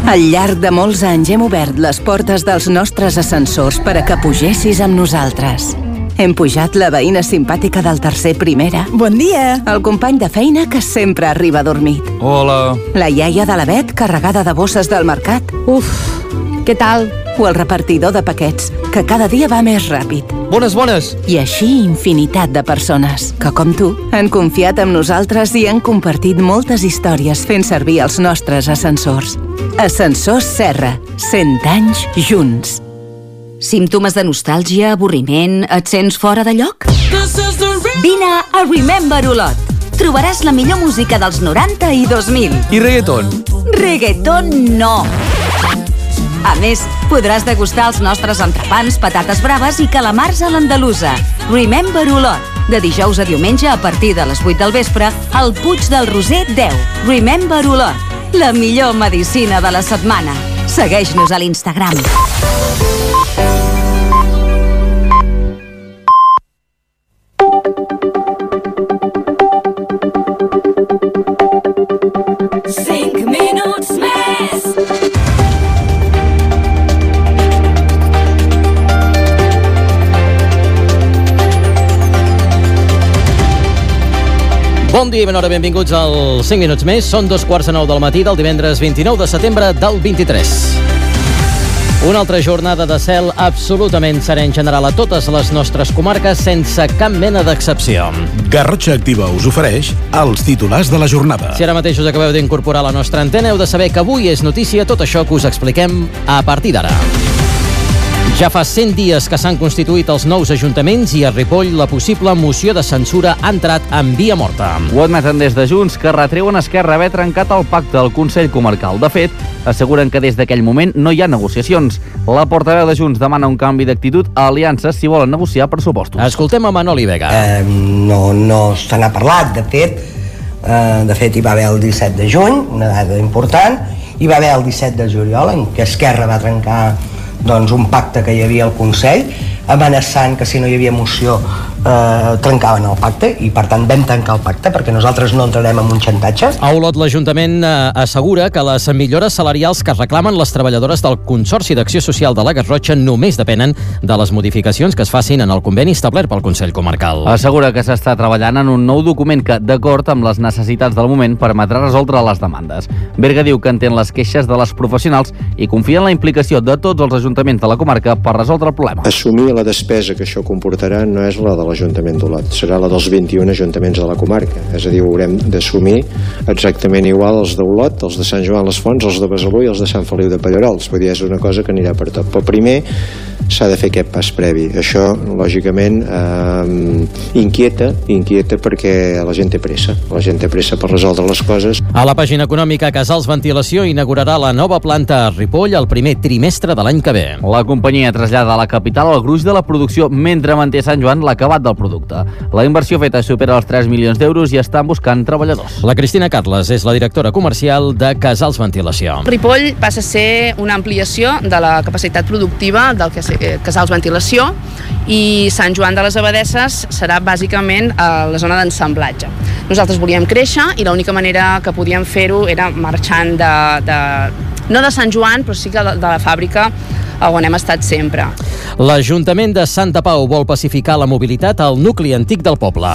Al llarg de molts anys hem obert les portes dels nostres ascensors per a que pugessis amb nosaltres. Hem pujat la veïna simpàtica del tercer primera. Bon dia! El company de feina que sempre arriba dormit. Hola! La iaia de la Bet carregada de bosses del mercat. Uf, què tal? O el repartidor de paquets, que cada dia va més ràpid. Bones, bones! I així infinitat de persones que, com tu, han confiat en nosaltres i han compartit moltes històries fent servir els nostres ascensors. Ascensors Serra, cent anys junts. Símptomes de nostàlgia, avorriment, et sents fora de lloc? Vine a Remember Olot. Trobaràs la millor música dels noranta i dos mil. I reggaeton? Reggaeton no. A més, podràs degustar els nostres entrepans, patates braves i calamars a l'andalusa. Remember Olot. De dijous a diumenge a partir de les vuit del vespre al Puig del Roser deu. Remember Olot. La millor medicina de la setmana. Segueix-nos a l'Instagram. cinc minuts més. Bon dia i bona hora, benvinguts als cinc minuts més. Són dos quarts de nou del matí del divendres vint-i-nou de setembre del vint-i-tres. Una altra jornada de cel absolutament serè en general a totes les nostres comarques, sense cap mena d'excepció. Garrotxa Activa us ofereix els titulars de la jornada. Si ara mateix us acabeu d'incorporar a la nostra antena, heu de saber que avui és notícia tot això que us expliquem a partir d'ara. Ja fa cent dies que s'han constituït els nous ajuntaments i a Ripoll la possible moció de censura ha entrat en via morta. Ho admeten des de Junts, que retreuen a Esquerra haver trencat el pacte del Consell Comarcal. De fet, asseguren que des d'aquell moment no hi ha negociacions. La portaveu de Junts demana un canvi d'actitud a aliances si volen negociar pressupostos. Escoltem a Manoli Vega. Eh, no, no se n'ha parlat, de fet, eh, de fet hi va haver el disset de juny, una data important, hi va haver el disset de juliol en què Esquerra va trencar doncs, un pacte que hi havia al Consell, amenaçant que si no hi havia moció eh, trencaven el pacte, i per tant vam tancar el pacte perquè nosaltres no entrarem en un xantatge. A Olot l'Ajuntament eh, assegura que les millores salarials que reclamen les treballadores del Consorci d'Acció Social de la Garrotxa només depenen de les modificacions que es facin en el conveni establert pel Consell Comarcal. Assegura que s'està treballant en un nou document que, d'acord amb les necessitats del moment, permetrà resoldre les demandes. Berga diu que entén les queixes de les professionals i confia en la implicació de tots els ajuntaments de la comarca per resoldre el problema. Assumir la despesa que això comportarà no és la de l'Ajuntament d'Olot, serà la dels vint-i-un ajuntaments de la comarca. És a dir, haurem d'assumir exactament igual els d'Olot, els de Sant Joan les Fonts, els de Besalú i els de Sant Feliu de Pallerols. Vull dir, és una cosa que anirà per tot. Però primer s'ha de fer aquest pas previ. Això, lògicament, eh, inquieta, inquieta perquè la gent té pressa. La gent té pressa per resoldre les coses. A la pàgina econòmica, Casals Ventilació inaugurarà la nova planta a Ripoll el primer trimestre de l'any que ve. La companyia trasllada a la capital el gruix de la producció mentre manté Sant Joan l'acabat del producte. La inversió feta supera els tres milions d'euros i estan buscant treballadors. La Cristina Carles és la directora comercial de Casals Ventilació. Ripoll passa a ser una ampliació de la capacitat productiva del que és Casals Ventilació i Sant Joan de les Abadesses serà bàsicament a la zona d'ensamblatge. Nosaltres volíem créixer i l'única manera que podíem fer-ho era marxant de, de, no de Sant Joan, però sí que de, de la fàbrica on hem estat sempre. L'Ajuntament de Santa Pau vol pacificar la mobilitat al nucli antic del poble.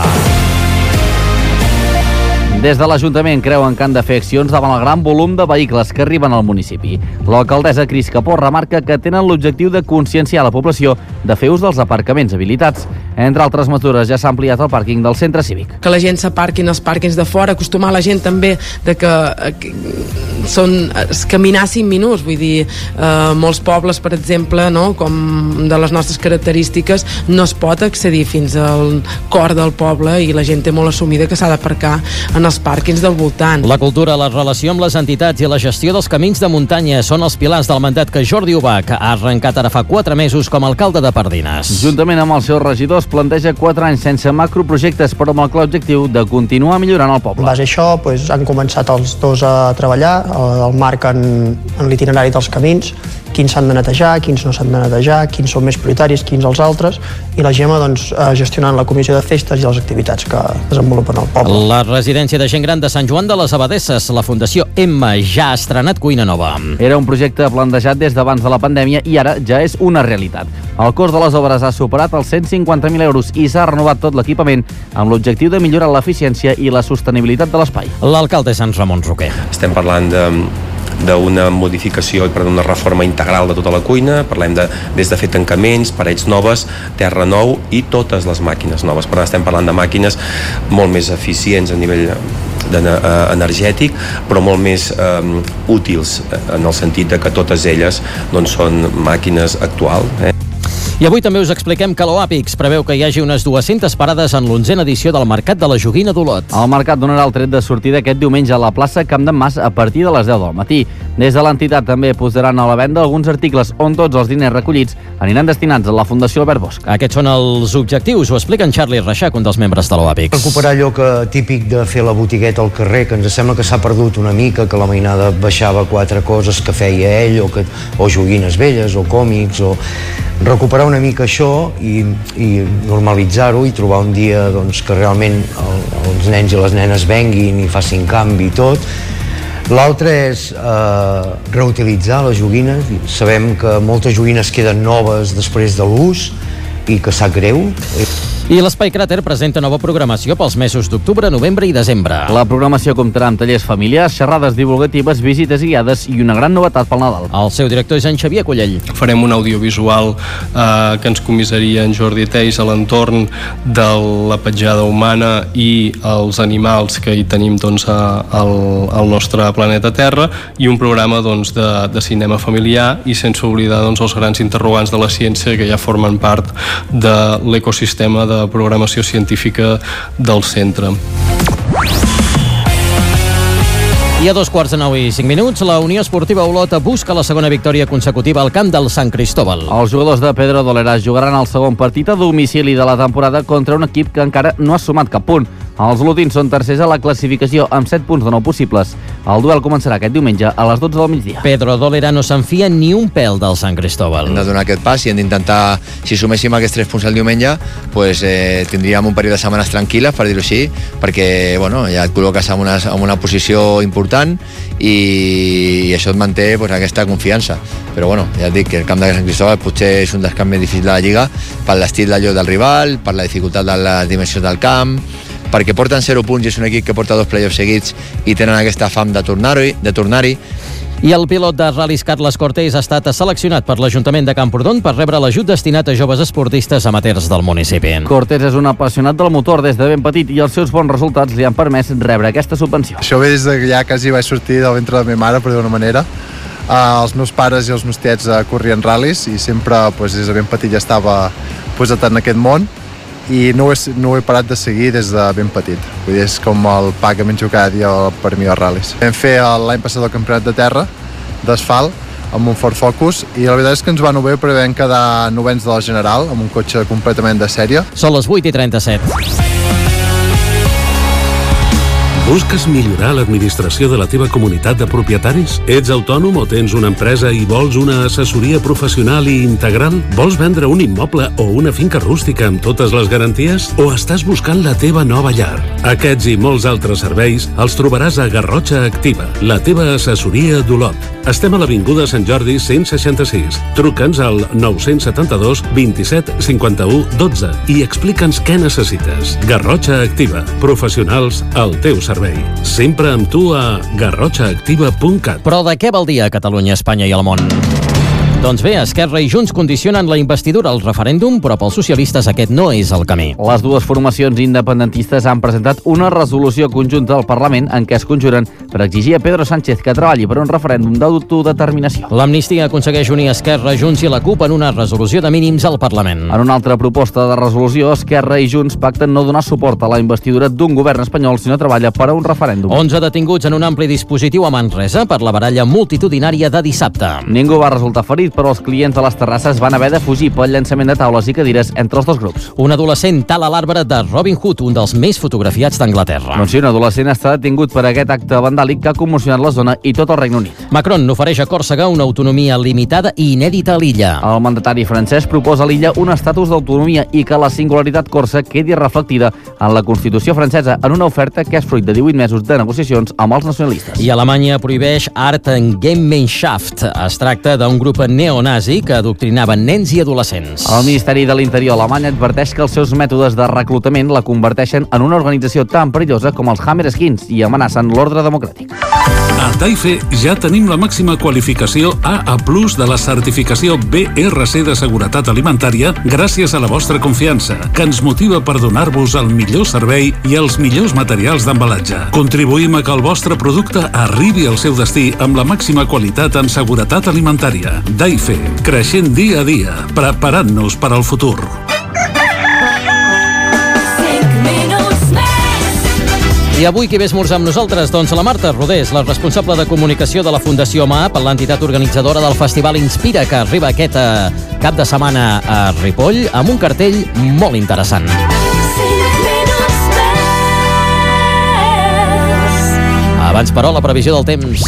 Des de l'Ajuntament creuen que han de fer accions davant el gran volum de vehicles que arriben al municipi. L'alcaldessa Cris Capó remarca que tenen l'objectiu de conscienciar la població de fer ús dels aparcaments habilitats. Entre altres mesures, ja s'ha ampliat el pàrquing del centre cívic. Que la gent s'aparqui en els pàrquings de fora, acostumar la gent també de que, que són caminar cinc minuts, vull dir, eh, molts pobles, per exemple, no, com de les nostres característiques, no es pot accedir fins al cor del poble i la gent té molt assumida que s'ha d'aparcar en els pàrquings del voltant. La cultura, la relació amb les entitats i la gestió dels camins de muntanya són els pilars del mandat que Jordi Ubach ha arrencat ara fa quatre mesos com a alcalde de Pardines. Juntament amb els seus regidors planteja quatre anys sense macroprojectes, però amb el clar objectiu de continuar millorant el poble. En base a això, doncs, han començat els dos a treballar, el Marc en, en l'itinerari dels camins, quins s'han de netejar, quins no s'han de netejar, quins són més prioritaris, quins els altres, i la Gemma doncs, gestionant la comissió de festes i les activitats que desenvolupen al poble. La residència de gent gran de Sant Joan de les Abadesses, la Fundació Emma, ja ha estrenat cuina nova. Era un projecte plantejat des d'abans de la pandèmia i ara ja és una realitat. El cost de les obres ha superat els cent cinquanta mil euros i s'ha renovat tot l'equipament amb l'objectiu de millorar l'eficiència i la sostenibilitat de l'espai. L'alcalde és en Ramon Roquer. Estem parlant de d'una modificació i per una reforma integral de tota la cuina, parlem de, des de fer tancaments, parets noves, terra nou i totes les màquines noves. Per tant, estem parlant de màquines molt més eficients a nivell de, uh, energètic, però molt més um, útils, en el sentit de que totes elles doncs, són màquines actuals. Eh? I avui també us expliquem que l'Oàpix preveu que hi hagi unes dues-centes parades en l'onzena edició del Mercat de la Joguina d'Olot. El mercat donarà el tret de sortida aquest diumenge a la plaça Camp d'en Mas a partir de les deu del matí. Des de l'entitat també posaran a la venda alguns articles on tots els diners recollits aniran destinats a la Fundació Albert Bosch. Aquests són els objectius, ho explica en Charlie Reixac, un dels membres de l'Oàpix. Recuperar allò que, típic de fer la botigueta al carrer, que ens sembla que s'ha perdut una mica, que la mainada baixava quatre coses que feia ell, o, que, o joguines velles, o còmics, o recuperar una mica això i, i normalitzar-ho i trobar un dia doncs, que realment el, els nens i les nenes venguin i facin canvi i tot. L'altre és eh, reutilitzar les joguines. Sabem que moltes joguines queden noves després de l'ús i que sap greu. I l'Espai Cràter presenta nova programació pels mesos d'octubre, novembre i desembre. La programació comptarà amb tallers familiars, xerrades divulgatives, visites guiades i una gran novetat pel Nadal. El seu director és en Xavier Collell. Farem un audiovisual eh, que ens comissaria en Jordi Teis a l'entorn de la petjada humana i els animals que hi tenim doncs, a, al, al nostre planeta Terra, i un programa doncs, de, de cinema familiar, i sense oblidar doncs, els grans interrogants de la ciència que ja formen part de l'ecosistema de programació científica del centre. I a dos quarts de nou i cinc minuts, la Unió Esportiva Olot busca la segona victòria consecutiva al camp del Sant Cristóbal. Els jugadors de Pedro Doleràs jugaran el segon partit a domicili de la temporada contra un equip que encara no ha sumat cap punt. Els olotins són tercers a la classificació amb set punts de nou possibles. El duel començarà aquest diumenge a les dotze del migdia. Pedro Dolera no s'enfia ni un pèl del Sant Cristóbal. Hem de donar aquest pas i hem d'intentar, si suméssim aquests tres punts el diumenge, pues, eh, tindríem un període de setmanes tranquil·les, per dir-ho així, perquè bueno, ja et col·loques en una, en una posició important i, i això et manté pues, aquesta confiança. Però bueno, ja et dic que el camp de Sant Cristóbal potser és un dels camps més difícils de la Lliga per l'estil d'allò del rival, per la dificultat de les dimensions del camp, perquè porten zero punts i és un equip que porta dos playoffs seguits i tenen aquesta fam de tornar-hi, de tornar-hi. I el pilot de ral·lis Carles Cortés ha estat seleccionat per l'Ajuntament de Camprodon per rebre l'ajut destinat a joves esportistes amateurs del municipi. Cortés és un apassionat del motor des de ben petit i els seus bons resultats li han permès rebre aquesta subvenció. Això ve des de que ja quasi vaig sortir del ventre de la meva mare, per d'una manera. Uh, els meus pares i els meus tiets uh, corrien ral·lis i sempre pues, des de ben petit ja estava posat en aquest món i no ho, he, no ho he parat de seguir des de ben petit. Vull dir, és com el pa que menjo cada dia per mi als ral·lis. Vam fer l'any passat el campionat de terra d'asfalt amb un Ford Focus i la veritat és que ens va anar bé perquè vam quedar novens de la general amb un cotxe completament de sèrie. Són les vuit i trenta-set. Busques millorar l'administració de la teva comunitat de propietaris? Ets autònom o tens una empresa i vols una assessoria professional i integral? Vols vendre un immoble o una finca rústica amb totes les garanties? O estàs buscant la teva nova llar? Aquests i molts altres serveis els trobaràs a Garrotxa Activa, la teva assessoria d'Olot. Estem a l'Avinguda Sant Jordi cent seixanta-sis. Truca'ns al nou-cents setanta-dos vint-i-set cinquanta-u dotze i explica'ns què necessites. Garrotxa Activa, professionals al teu servei. Sempre amb tu a garrotxa activa punt cat. Però de què val dia a Catalunya, Espanya i el món? Doncs bé, Esquerra i Junts condicionen la investidura al referèndum, però pels socialistes aquest no és el camí. Les dues formacions independentistes han presentat una resolució conjunta al Parlament en què es conjuren per exigir a Pedro Sánchez que treballi per un referèndum d'autodeterminació. L'amnistia aconsegueix unir Esquerra, Junts i la CUP en una resolució de mínims al Parlament. En una altra proposta de resolució, Esquerra i Junts pacten no donar suport a la investidura d'un govern espanyol si no treballa per a un referèndum. onze detinguts en un ampli dispositiu a Manresa per la baralla multitudinària de dissabte. Ningú va resultar ferit partit, però els clients de les terrasses van haver de fugir pel llançament de taules i cadires entre els dos grups. Un adolescent tala l'arbre de Robin Hood, un dels més fotografiats d'Anglaterra. Doncs sí, un adolescent està detingut per aquest acte vandàlic que ha commocionat la zona i tot el Regne Unit. Macron n'ofereix a Còrsega una autonomia limitada i inèdita a l'illa. El mandatari francès proposa a l'illa un estatus d'autonomia i que la singularitat corsa quedi reflectida en la Constitució francesa en una oferta que és fruit de divuit mesos de negociacions amb els nacionalistes. I Alemanya prohibeix Art en Gemeinschaft. Es tracta d'un grup neonazi que adoctrinava nens i adolescents. El Ministeri de l'Interior alemany adverteix que els seus mètodes de reclutament la converteixen en una organització tan perillosa com els Hammerskins i amenacen l'ordre democràtic. A Taife ja tenim la màxima qualificació A A plus de la certificació B R C de seguretat alimentària gràcies a la vostra confiança, que ens motiva per donar-vos el millor servei i els millors materials d'embalatge. Contribuïm a que el vostre producte arribi al seu destí amb la màxima qualitat en seguretat alimentària. Taife, creixent dia a dia, preparant-nos per al futur. I avui qui ve a esmorzar amb nosaltres? Doncs la Marta Rodés, la responsable de comunicació de la Fundació MAP, l'entitat organitzadora del Festival Inspira, que arriba aquest eh, cap de setmana a Ripoll amb un cartell molt interessant. Abans, però, la previsió del temps.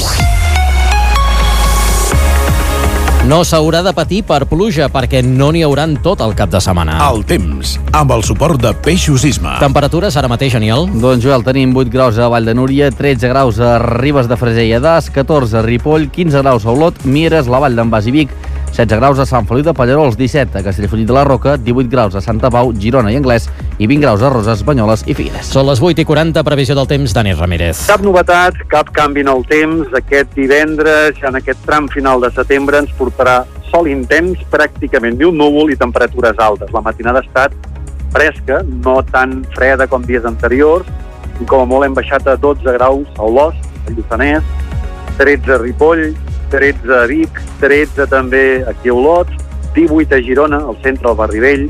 No s'haurà de patir per pluja perquè no n'hi hauran tot el cap de setmana. El temps, amb el suport de Peixos Isma. Temperatures ara mateix, Aniol? Doncs, Joel, tenim vuit graus a Vall de Núria, tretze graus a Ribes de Freser i a Das, catorze a Ripoll, quinze graus a Olot, Mieres, la Vall d'en Bas i Vic, setze graus a Sant Feliu de Pallerols, disset a Castellfollit de la Roca, divuit graus a Santa Pau, Girona i Anglès i vint graus a Roses, Banyoles i Figueres. Són les vuit i quaranta, previsió del temps, Dani Ramírez. Cap novetat, cap canvi en el temps. Aquest divendres, en aquest tram final de setembre, ens portarà sol intens, pràcticament ni un núvol i temperatures altes. La matinada ha estat fresca, no tan freda com dies anteriors, i com a molt hem baixat a dotze graus a Olost, a Lluçanès, tretze a Ripoll, tretze a Vic, tretze també aquí a Olot, divuit a Girona, al centre del Barri Vell,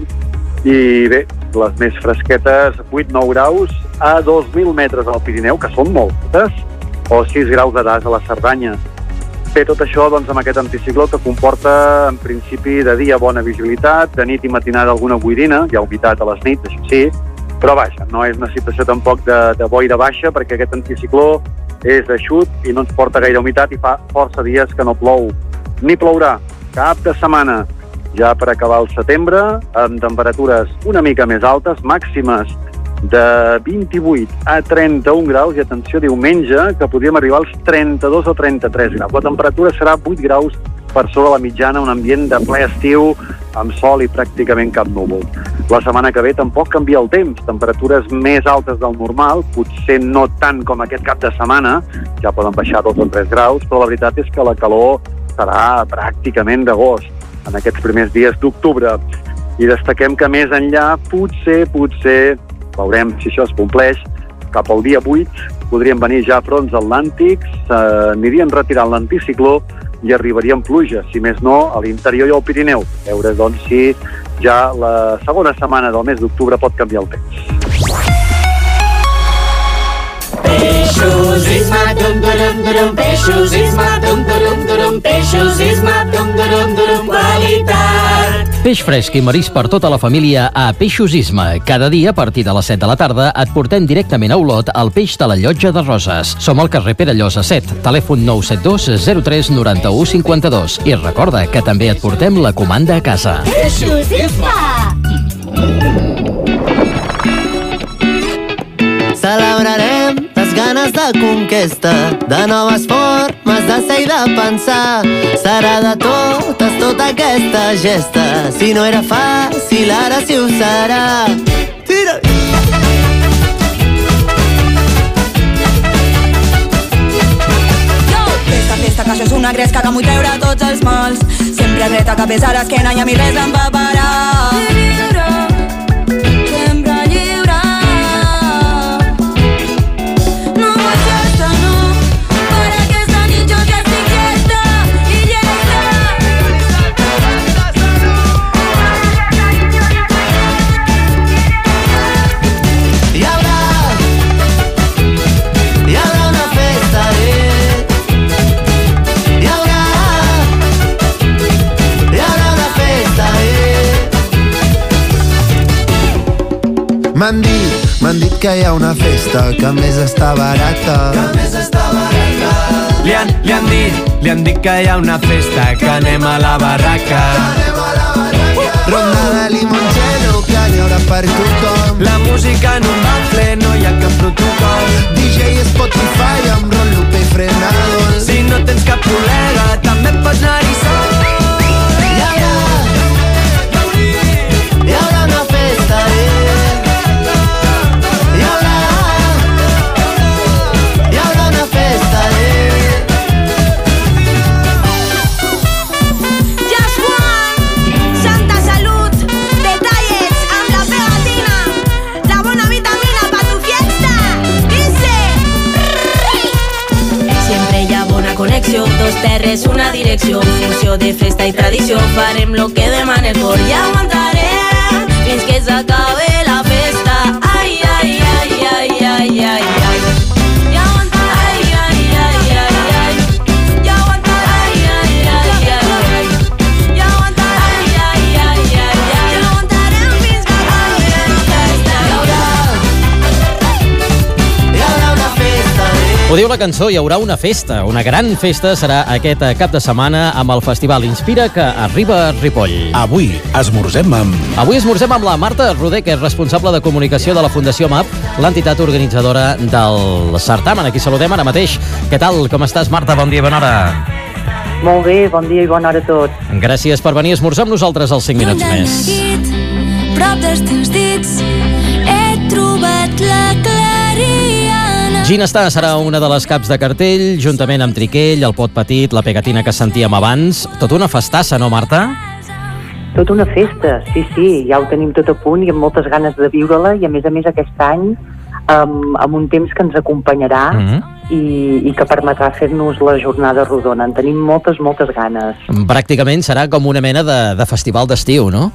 i bé, les més fresquetes, vuit nou graus a dos mil metres al Pirineu, que són moltes, o sis graus de Das a la Cerdanya. Bé, tot això doncs, amb aquest anticicló que comporta, en principi, de dia bona visibilitat, de nit i matinada alguna boirina, hi ha humitat a les nits, això sí, però vaja, no és una situació tampoc de, de boira baixa, perquè aquest anticicló és eixut i no ens porta gaire humitat i fa força dies que no plou. Ni plourà cap de setmana, ja per acabar el setembre, amb temperatures una mica més altes, màximes de vint-i-vuit a trenta-un graus, i atenció, diumenge, que podríem arribar als trenta-dos o trenta-tres graus. La temperatura serà vuit graus per sobre la mitjana, un ambient de ple estiu, amb sol i pràcticament cap núvol. La setmana que ve tampoc canvia el temps, temperatures més altes del normal, potser no tant com aquest cap de setmana, ja poden baixar dos o tres graus, però la veritat és que la calor serà pràcticament d'agost, en aquests primers dies d'octubre. I destaquem que més enllà, potser, potser, veurem si això es compleix, cap al dia vuit podrien venir ja fronts atlàntics, eh, anirien retirant l'anticicló i arribarien pluja, si més no, a l'interior i al Pirineu. A veure, doncs, si ja la segona setmana del mes d'octubre pot canviar el temps. Peixos Isma, dum durum durum, Peixos Isma, dum durum durum, Peixos Isma, dum durum durum, qualitat. Peix fresc i marís per tota la família a Peixos Isma. Cada dia, a partir de les set de la tarda, et portem directament a Olot el peix de la Llotja de Roses. Som al carrer Perellosa set, telèfon nou set dos zero tres noranta-u cinquanta-dos. I recorda que també et portem la comanda a casa. Peixos Isma! Celebrarem les ganes de conquesta, de noves formes de ser i de pensar. Serà de totes, tota aquesta gesta. Si no era fàcil, ara sí ho serà. Tira! Festa, festa, que això és una gresca que m'ho treure tots els mals. Sempre dreta, que pesa l'esquena i a mi res em va parar. M'han dit, m'han dit que hi ha una festa que a més està barata. Que a més està barata. Li han, li han dit, li han dit que hi ha una festa, que anem a la barraca. Que anem a la barraca. Ronda de limoncello, que n'hi haurà per tothom. La música en un bafle, no hi ha cap protocol. D J Spotify amb Ron Lupe frenador. Si no tens cap col·lega, també pots anar-hi sol. Hi haurà, hi haurà una festa, eh? Hi haurà, hi haurà una festa, eh? Just One, Santa Salut, detalles amb la pegatina, la bona vitamina pa tu fiesta. Dice siempre hi ha bona connexió, dos terres, una direcció, funció de festa i tradició, farem lo que demana el cor i aguantarem fins que s'acabe la festa. Ai, ai, ai, ai, ai, ai, ai. I aguantarem, ai, ai, ai, ai, ai. I aguantarem, ai, ai, ai, ai, ai. I aguantarem, ai, ai, ai, ai, ai. I aguantarem fins que acabi la festa. Hi haurà, hi haurà una festa, eh? Ho diu la cançó, hi haurà una festa. Una gran festa serà aquest cap de setmana amb el Festival Inspira, que arriba a Ripoll. Avui esmorzem amb... Avui esmorzem amb la Marta Roder, que és responsable de comunicació de la Fundació M A P, l'entitat organitzadora del certamen. Aquí saludem ara mateix. Què tal? Com estàs, Marta? Bon dia, bona hora. Molt bé, bon dia i bona hora a tots. Gràcies per venir a esmorzar amb nosaltres als cinc minuts més. prop dels teus dits he trobat la clariana. Ginestà serà una de les caps de cartell, juntament amb Triquell, el Pot Petit, la pegatina que sentíem abans. Tot una festassa, no, Marta? Tot una festa, sí, sí, ja ho tenim tot a punt i amb moltes ganes de viure-la, i a més a més aquest any amb, amb un temps que ens acompanyarà mm-hmm. i, i que permetrà fer-nos la jornada rodona. En tenim moltes, moltes ganes. Pràcticament serà com una mena de, de festival d'estiu, no?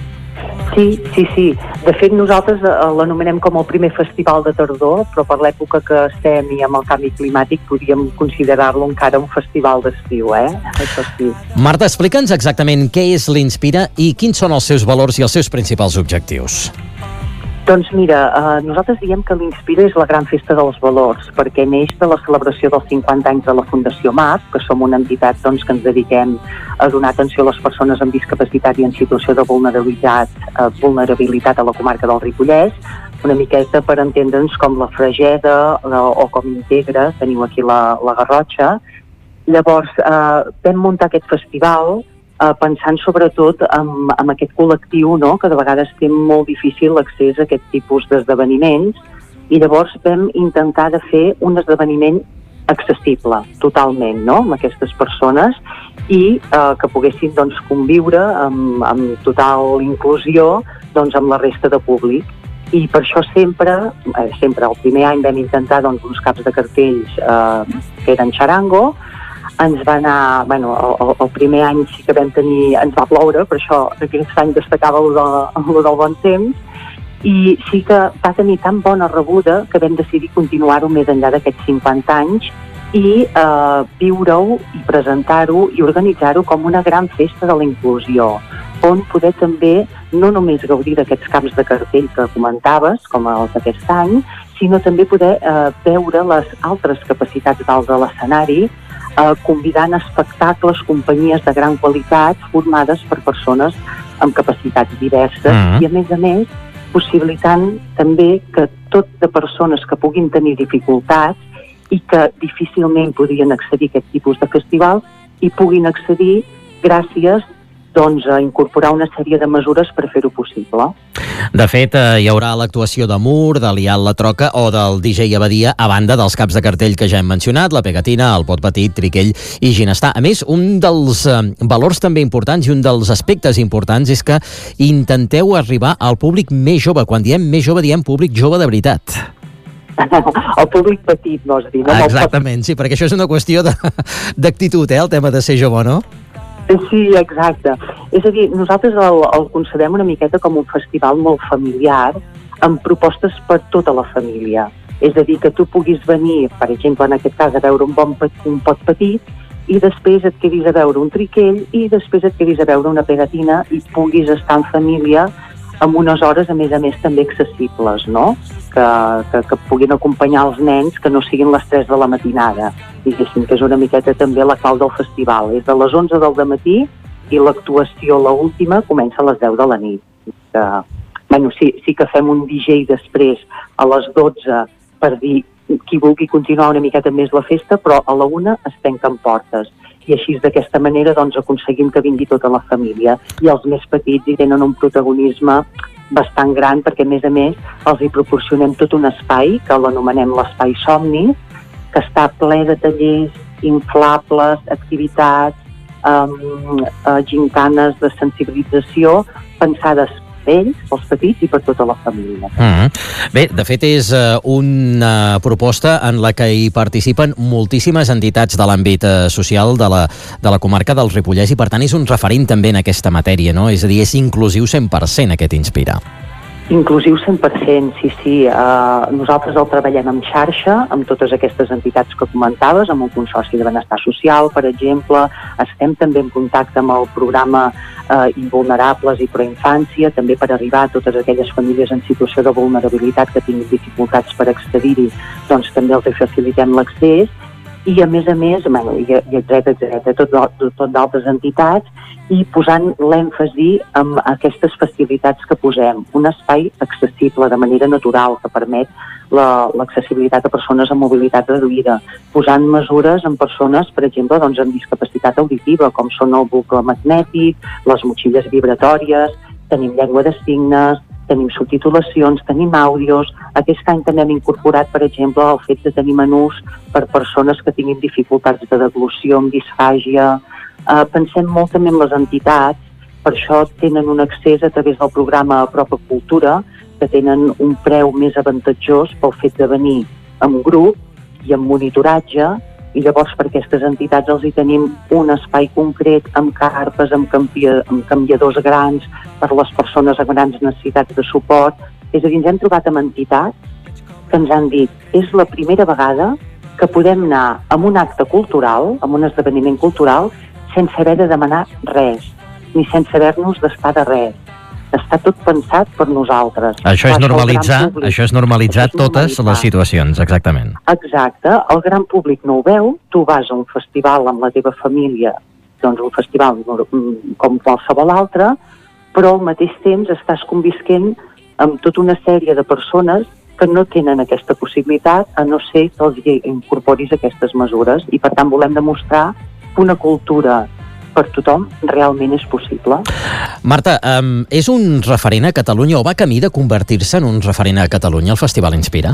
Sí, sí, sí. De fet, nosaltres l'anomenem com el primer festival de tardor, però per l'època que estem i amb el canvi climàtic podríem considerar-lo encara un festival d'estiu, eh? Això sí. Marta, explica'ns exactament què és l'Inspira i quins són els seus valors i els seus principals objectius. Doncs mira, eh, nosaltres diem que l'Inspira és la gran festa dels valors, perquè neix de la celebració dels cinquanta anys de la Fundació M A P, que som una entitat doncs, que ens dediquem a donar atenció a les persones amb discapacitat i en situació de vulnerabilitat, eh, vulnerabilitat a la comarca del Ripollès, una miqueta per entendre'ns com la Frageda eh, o com Integra, teniu aquí la, la Garrotxa. Llavors, eh, vam muntar aquest festival Uh, pensant sobretot en, en aquest col·lectiu, no?, que de vegades té molt difícil l'accés a aquest tipus d'esdeveniments, i llavors vam intentar de fer un esdeveniment accessible totalment, no?, amb aquestes persones i uh, que poguessin doncs, conviure amb, amb total inclusió doncs, amb la resta de públic. I per això sempre, eh, sempre el primer any vam intentar doncs, uns caps de cartells eh, que eren xarango. Ens va anar, bueno, el, el primer any sí que vam tenir, ens va ploure, per això aquest any destacava el, de, el del bon temps, i sí que va tenir tan bona rebuda que vam decidir continuar-ho més enllà d'aquests cinquanta anys i eh, viure-ho i presentar-ho i organitzar-ho com una gran festa de la inclusió, on poder també no només gaudir d'aquests caps de cartell que comentaves, com els d'aquest any, sinó també poder eh, veure les altres capacitats dalt de l'escenari, Uh, convidant espectacles, companyies de gran qualitat formades per persones amb capacitats diverses mm-hmm. i a més a més possibilitant també que tot de persones que puguin tenir dificultats i que difícilment podrien accedir a aquest tipus de festival i puguin accedir gràcies doncs, a incorporar una sèrie de mesures per fer-ho possible. De fet, eh, hi haurà l'actuació de Mur, de Lial La Troca o del D J Abadia, a banda dels caps de cartell que ja hem mencionat, la Pegatina, el Pot Petit, Triquell i Ginestà. A més, un dels eh, valors també importants i un dels aspectes importants és que intenteu arribar al públic més jove. Quan diem més jove, diem públic jove de veritat. El públic petit, no? És dir, no? Exactament, sí, perquè això és una qüestió d'actitud, eh, el tema de ser jove, no? Sí, exacte. És a dir, nosaltres el, el concebem una miqueta com un festival molt familiar, amb propostes per tota la família. És a dir, que tu puguis venir, per exemple, en aquest cas, a veure un, bon, un pot petit, i després et quedis a veure un triquell, i després et quedis a veure una pegatina, i puguis estar en família amb unes hores, a més a més, també accessibles, no? Que, que, que puguin acompanyar els nens, que no siguin les tres de la matinada, diguéssim, que és una miqueta també la clau del festival. És de les onze del dematí i l'actuació, l'última, comença a les deu de la nit. Que, bueno, sí, sí que fem un D J després a les dotze per dir qui vulgui continuar una miqueta més la festa, però a la una es tanquen portes. I així d'aquesta manera doncs, aconseguim que vingui tota la família. I els més petits hi tenen un protagonisme bastant gran, perquè a més a més els hi proporcionem tot un espai que l'anomenem l'espai somni, que està ple de tallers inflables, activitats, um, uh, gincanes de sensibilització pensades per ells, pels petits i per tota la família. Mm-hmm. Bé, de fet és uh, una proposta en la que hi participen moltíssimes entitats de l'àmbit uh, social de la, de la comarca del Ripollès i per tant és un referent també en aquesta matèria, no? És a dir, és inclusiu cent per cent aquest Inspira. Inclusiu cent per cent, sí, sí. Uh, nosaltres el treballem en xarxa, amb totes aquestes entitats que comentaves, amb un consorci de benestar social, per exemple. Estem també en contacte amb el programa uh, Invulnerables i Proinfància, també per arribar a totes aquelles famílies en situació de vulnerabilitat que tinguin dificultats per accedir-hi, doncs també els facilitem l'accés. I a més a més, bueno, i, i etcètera, etcètera, tot, tot, tot d'altres entitats, i posant l'èmfasi en aquestes facilitats que posem. Un espai accessible de manera natural que permet l'accessibilitat a persones amb mobilitat reduïda, posant mesures en persones, per exemple, doncs, amb discapacitat auditiva, com són el bucle magnètic, les motxilles vibratòries, tenim llengua de signes, tenim subtitulacions, tenim àudios. Aquest any també hem incorporat, per exemple, el fet de tenir menús per persones que tinguin dificultats de deglució, amb disfàgia. Uh, pensem molt també en les entitats, per això tenen un accés a través del programa Apropa Cultura, que tenen un preu més avantatjós pel fet de venir en grup i amb monitoratge, i llavors per aquestes entitats els hi tenim un espai concret amb carpes, amb, campia, amb canviadors grans per les persones amb grans necessitats de suport. És a dir, ens hem trobat amb entitats que ens han dit és la primera vegada que podem anar a un acte cultural, a un esdeveniment cultural, sense haver de demanar res, ni sense haver-nos d'estar de res. Està tot pensat per nosaltres. Això és normalitzar, això és normalitzar totes les situacions, exactament. Exacte, el gran públic no ho veu, tu vas a un festival amb la teva família, doncs un festival com qualsevol altre, però al mateix temps estàs convisquent amb tota una sèrie de persones que no tenen aquesta possibilitat, a no ser que els incorporis aquestes mesures, i per tant volem demostrar que una cultura per tothom realment és possible. Marta, um, és un referent a Catalunya o va camí de convertir-se en un referent a Catalunya el Festival Inspira?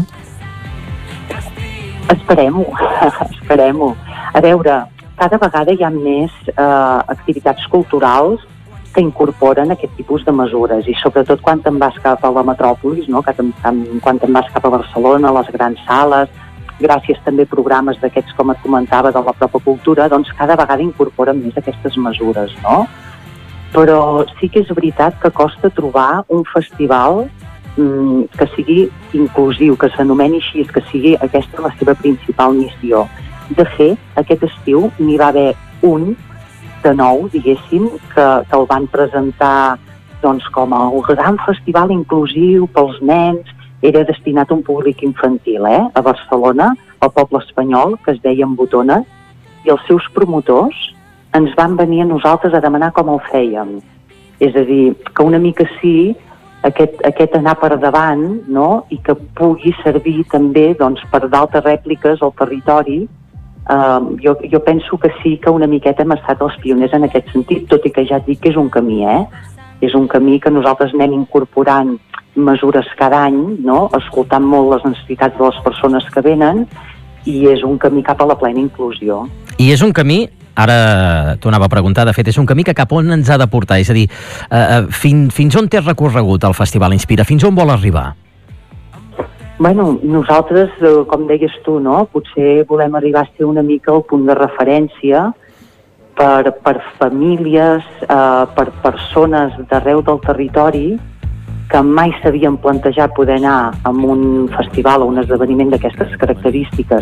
Esperem-ho, esperem-ho. A veure, cada vegada hi ha més uh, activitats culturals que incorporen aquest tipus de mesures i sobretot quan te'n vas cap a la metròpolis, no? Quan te'n vas cap a Barcelona, a les grans sales, gràcies també a programes d'aquests, com et comentava, de la pròpia cultura, doncs cada vegada incorporen més aquestes mesures, no? Però sí que és veritat que costa trobar un festival mmm, que sigui inclusiu, que s'anomeni així, que sigui aquesta la seva principal missió. De fet, aquest estiu n'hi va haver un de nou, diguéssim, que, que el van presentar doncs, com el gran festival inclusiu pels nens. Era destinat a un públic infantil, eh? A Barcelona, al poble espanyol, que es deia Embotona, i els seus promotors ens van venir a nosaltres a demanar com el fèiem. És a dir, que una mica sí, aquest, aquest anar per davant, no? I que pugui servir també doncs, per d'altres rèpliques al territori. Uh, jo, jo penso que sí que una miqueta hem estat els pioners en aquest sentit, tot i que ja et dic que és un camí, eh? És un camí que nosaltres anem incorporant mesures cada any, no? Escoltant molt les necessitats de les persones que venen, i és un camí cap a la plena inclusió. I és un camí, ara t'ho anava a preguntar, de fet, és un camí que cap on ens ha de portar? És a dir, eh, fin, fins on té recorregut el Festival Inspira? Fins on vol arribar? Bueno, nosaltres, com deies tu, no? Potser volem arribar a ser una mica el punt de referència per, per famílies, eh, per persones d'arreu del territori que mai s'havien plantejat poder anar a un festival o un esdeveniment d'aquestes característiques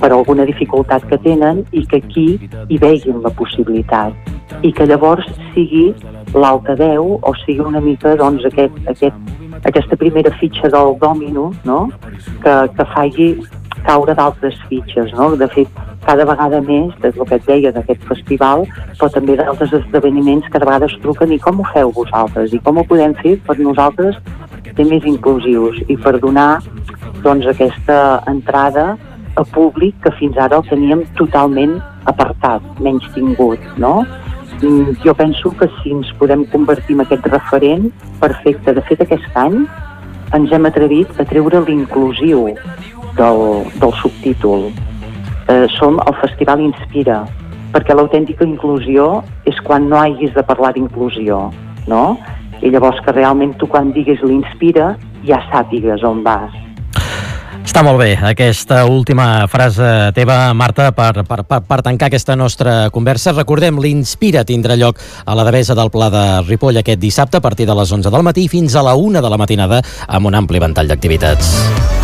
per alguna dificultat que tenen i que aquí hi veguin la possibilitat i que llavors sigui l'altaveu o sigui una mica doncs, aquest, aquest, aquesta primera fitxa del dòmino, no? que, que faci caure d'altres fitxes. No? De fet, cada vegada més, des del que et deia d'aquest festival, però també d'altres esdeveniments que a vegades truquen i com ho feu vosaltres i com ho podem fer per nosaltres ser més inclusius i per donar doncs, aquesta entrada a públic que fins ara el teníem totalment apartat, menys tingut, no? Jo penso que si ens podem convertir en aquest referent, perfecte. De fet, aquest any ens hem atrevit a treure l'inclusiu del, del subtítol. Eh, som el Festival Inspira, perquè l'autèntica inclusió és quan no hagis de parlar d'inclusió, no? I llavors que realment tu quan diguis l'Inspira ja sàpigues on vas. Està molt bé aquesta última frase teva, Marta, per, per, per, per tancar aquesta nostra conversa. Recordem, l'Inspira tindrà lloc a la Devesa del Pla de Ripoll aquest dissabte a partir de les onze del matí fins a la una de la matinada amb un ampli ventall d'activitats.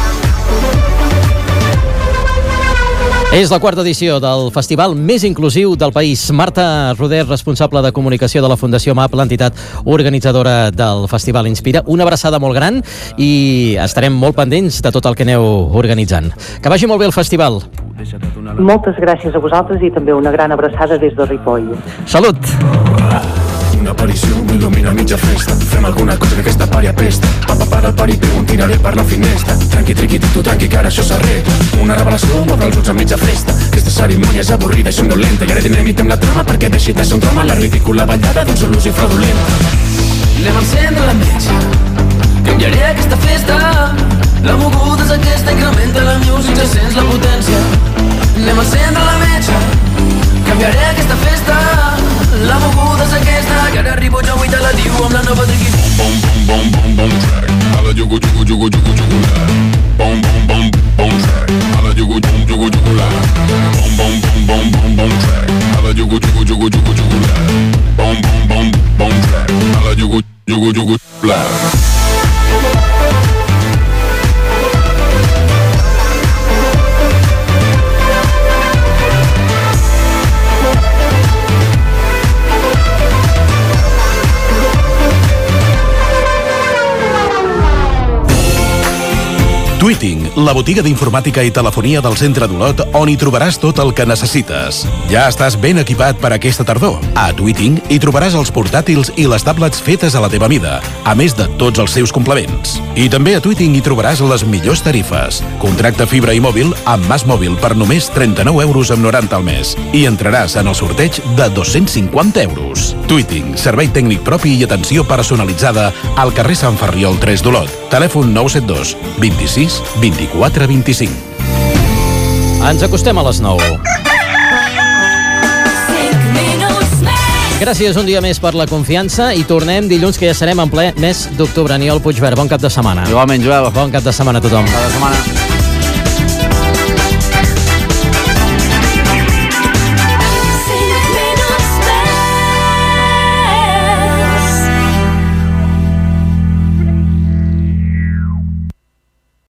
És la quarta edició del festival més inclusiu del país. Marta Roder, responsable de comunicació de la Fundació M A P, l'entitat organitzadora del Festival Inspira. Una abraçada molt gran i estarem molt pendents de tot el que aneu organitzant. Que vagi molt bé el festival. Moltes gràcies a vosaltres i també una gran abraçada des de Ripoll. Salut! Una aparició m'il·lumina mitja festa. Fem alguna cosa que aquesta pària pesta. Papa para el pari, un tiraré per la finestra. Tranqui, triqui, tu, tranqui, que ara això s'arregla. Una revelació m'obre els ulls a mitja festa. Aquesta cerimònia és avorrida i somnolenta i ara dinamitem la trama perquè deixi de ser un drama la ridícula ballada d'un sol ús i fraudulenta. Anem a encendre la metge, canviaré aquesta festa. La moguda és aquesta, incrementa la music, ja sents la potència. Anem a encendre la metge, canviaré aquesta festa. La moguda és aquesta, que ara arribo jo avui te la diu amb la nova triqui. Bom, bom, bom, bom, bom, track. A la yugu, yugu, yugu, yugu, yugu, la. Bom, bom, bom, bom, track. A la yugu, yugu, yugu, yugu, la. Bom, bom, bom, bom, bom, bom, track. A la yugu, yugu, yugu, yugu, yugu, la. Bom, bom, bom, bom, track. A la yugu, yugu, yugu, la. Tweeting, la botiga d'informàtica i telefonia del centre d'Olot on hi trobaràs tot el que necessites. Ja estàs ben equipat per aquesta tardor. A Tweeting hi trobaràs els portàtils i les tablets fetes a la teva mida, a més de tots els seus complements. I també a Tweeting hi trobaràs les millors tarifes. Contracta fibra i mòbil amb Mas Mòbil per només trenta-nou euros amb noranta al mes i entraràs en el sorteig de dos-cents cinquanta euros. Tweeting, servei tècnic propi i atenció personalitzada al carrer Sant Ferriol tres d'Olot. Telèfon nou set dos, vint-i-sis, vint-i-quatre, vint-i-cinc. Ens acostem a les nou. Gràcies un dia més per la confiança i tornem dilluns, que ja serem en ple mes d'octubre. Aniol Puigvert, bon cap de setmana. Igualment, Joel. Bon cap de setmana a tothom. Cada setmana.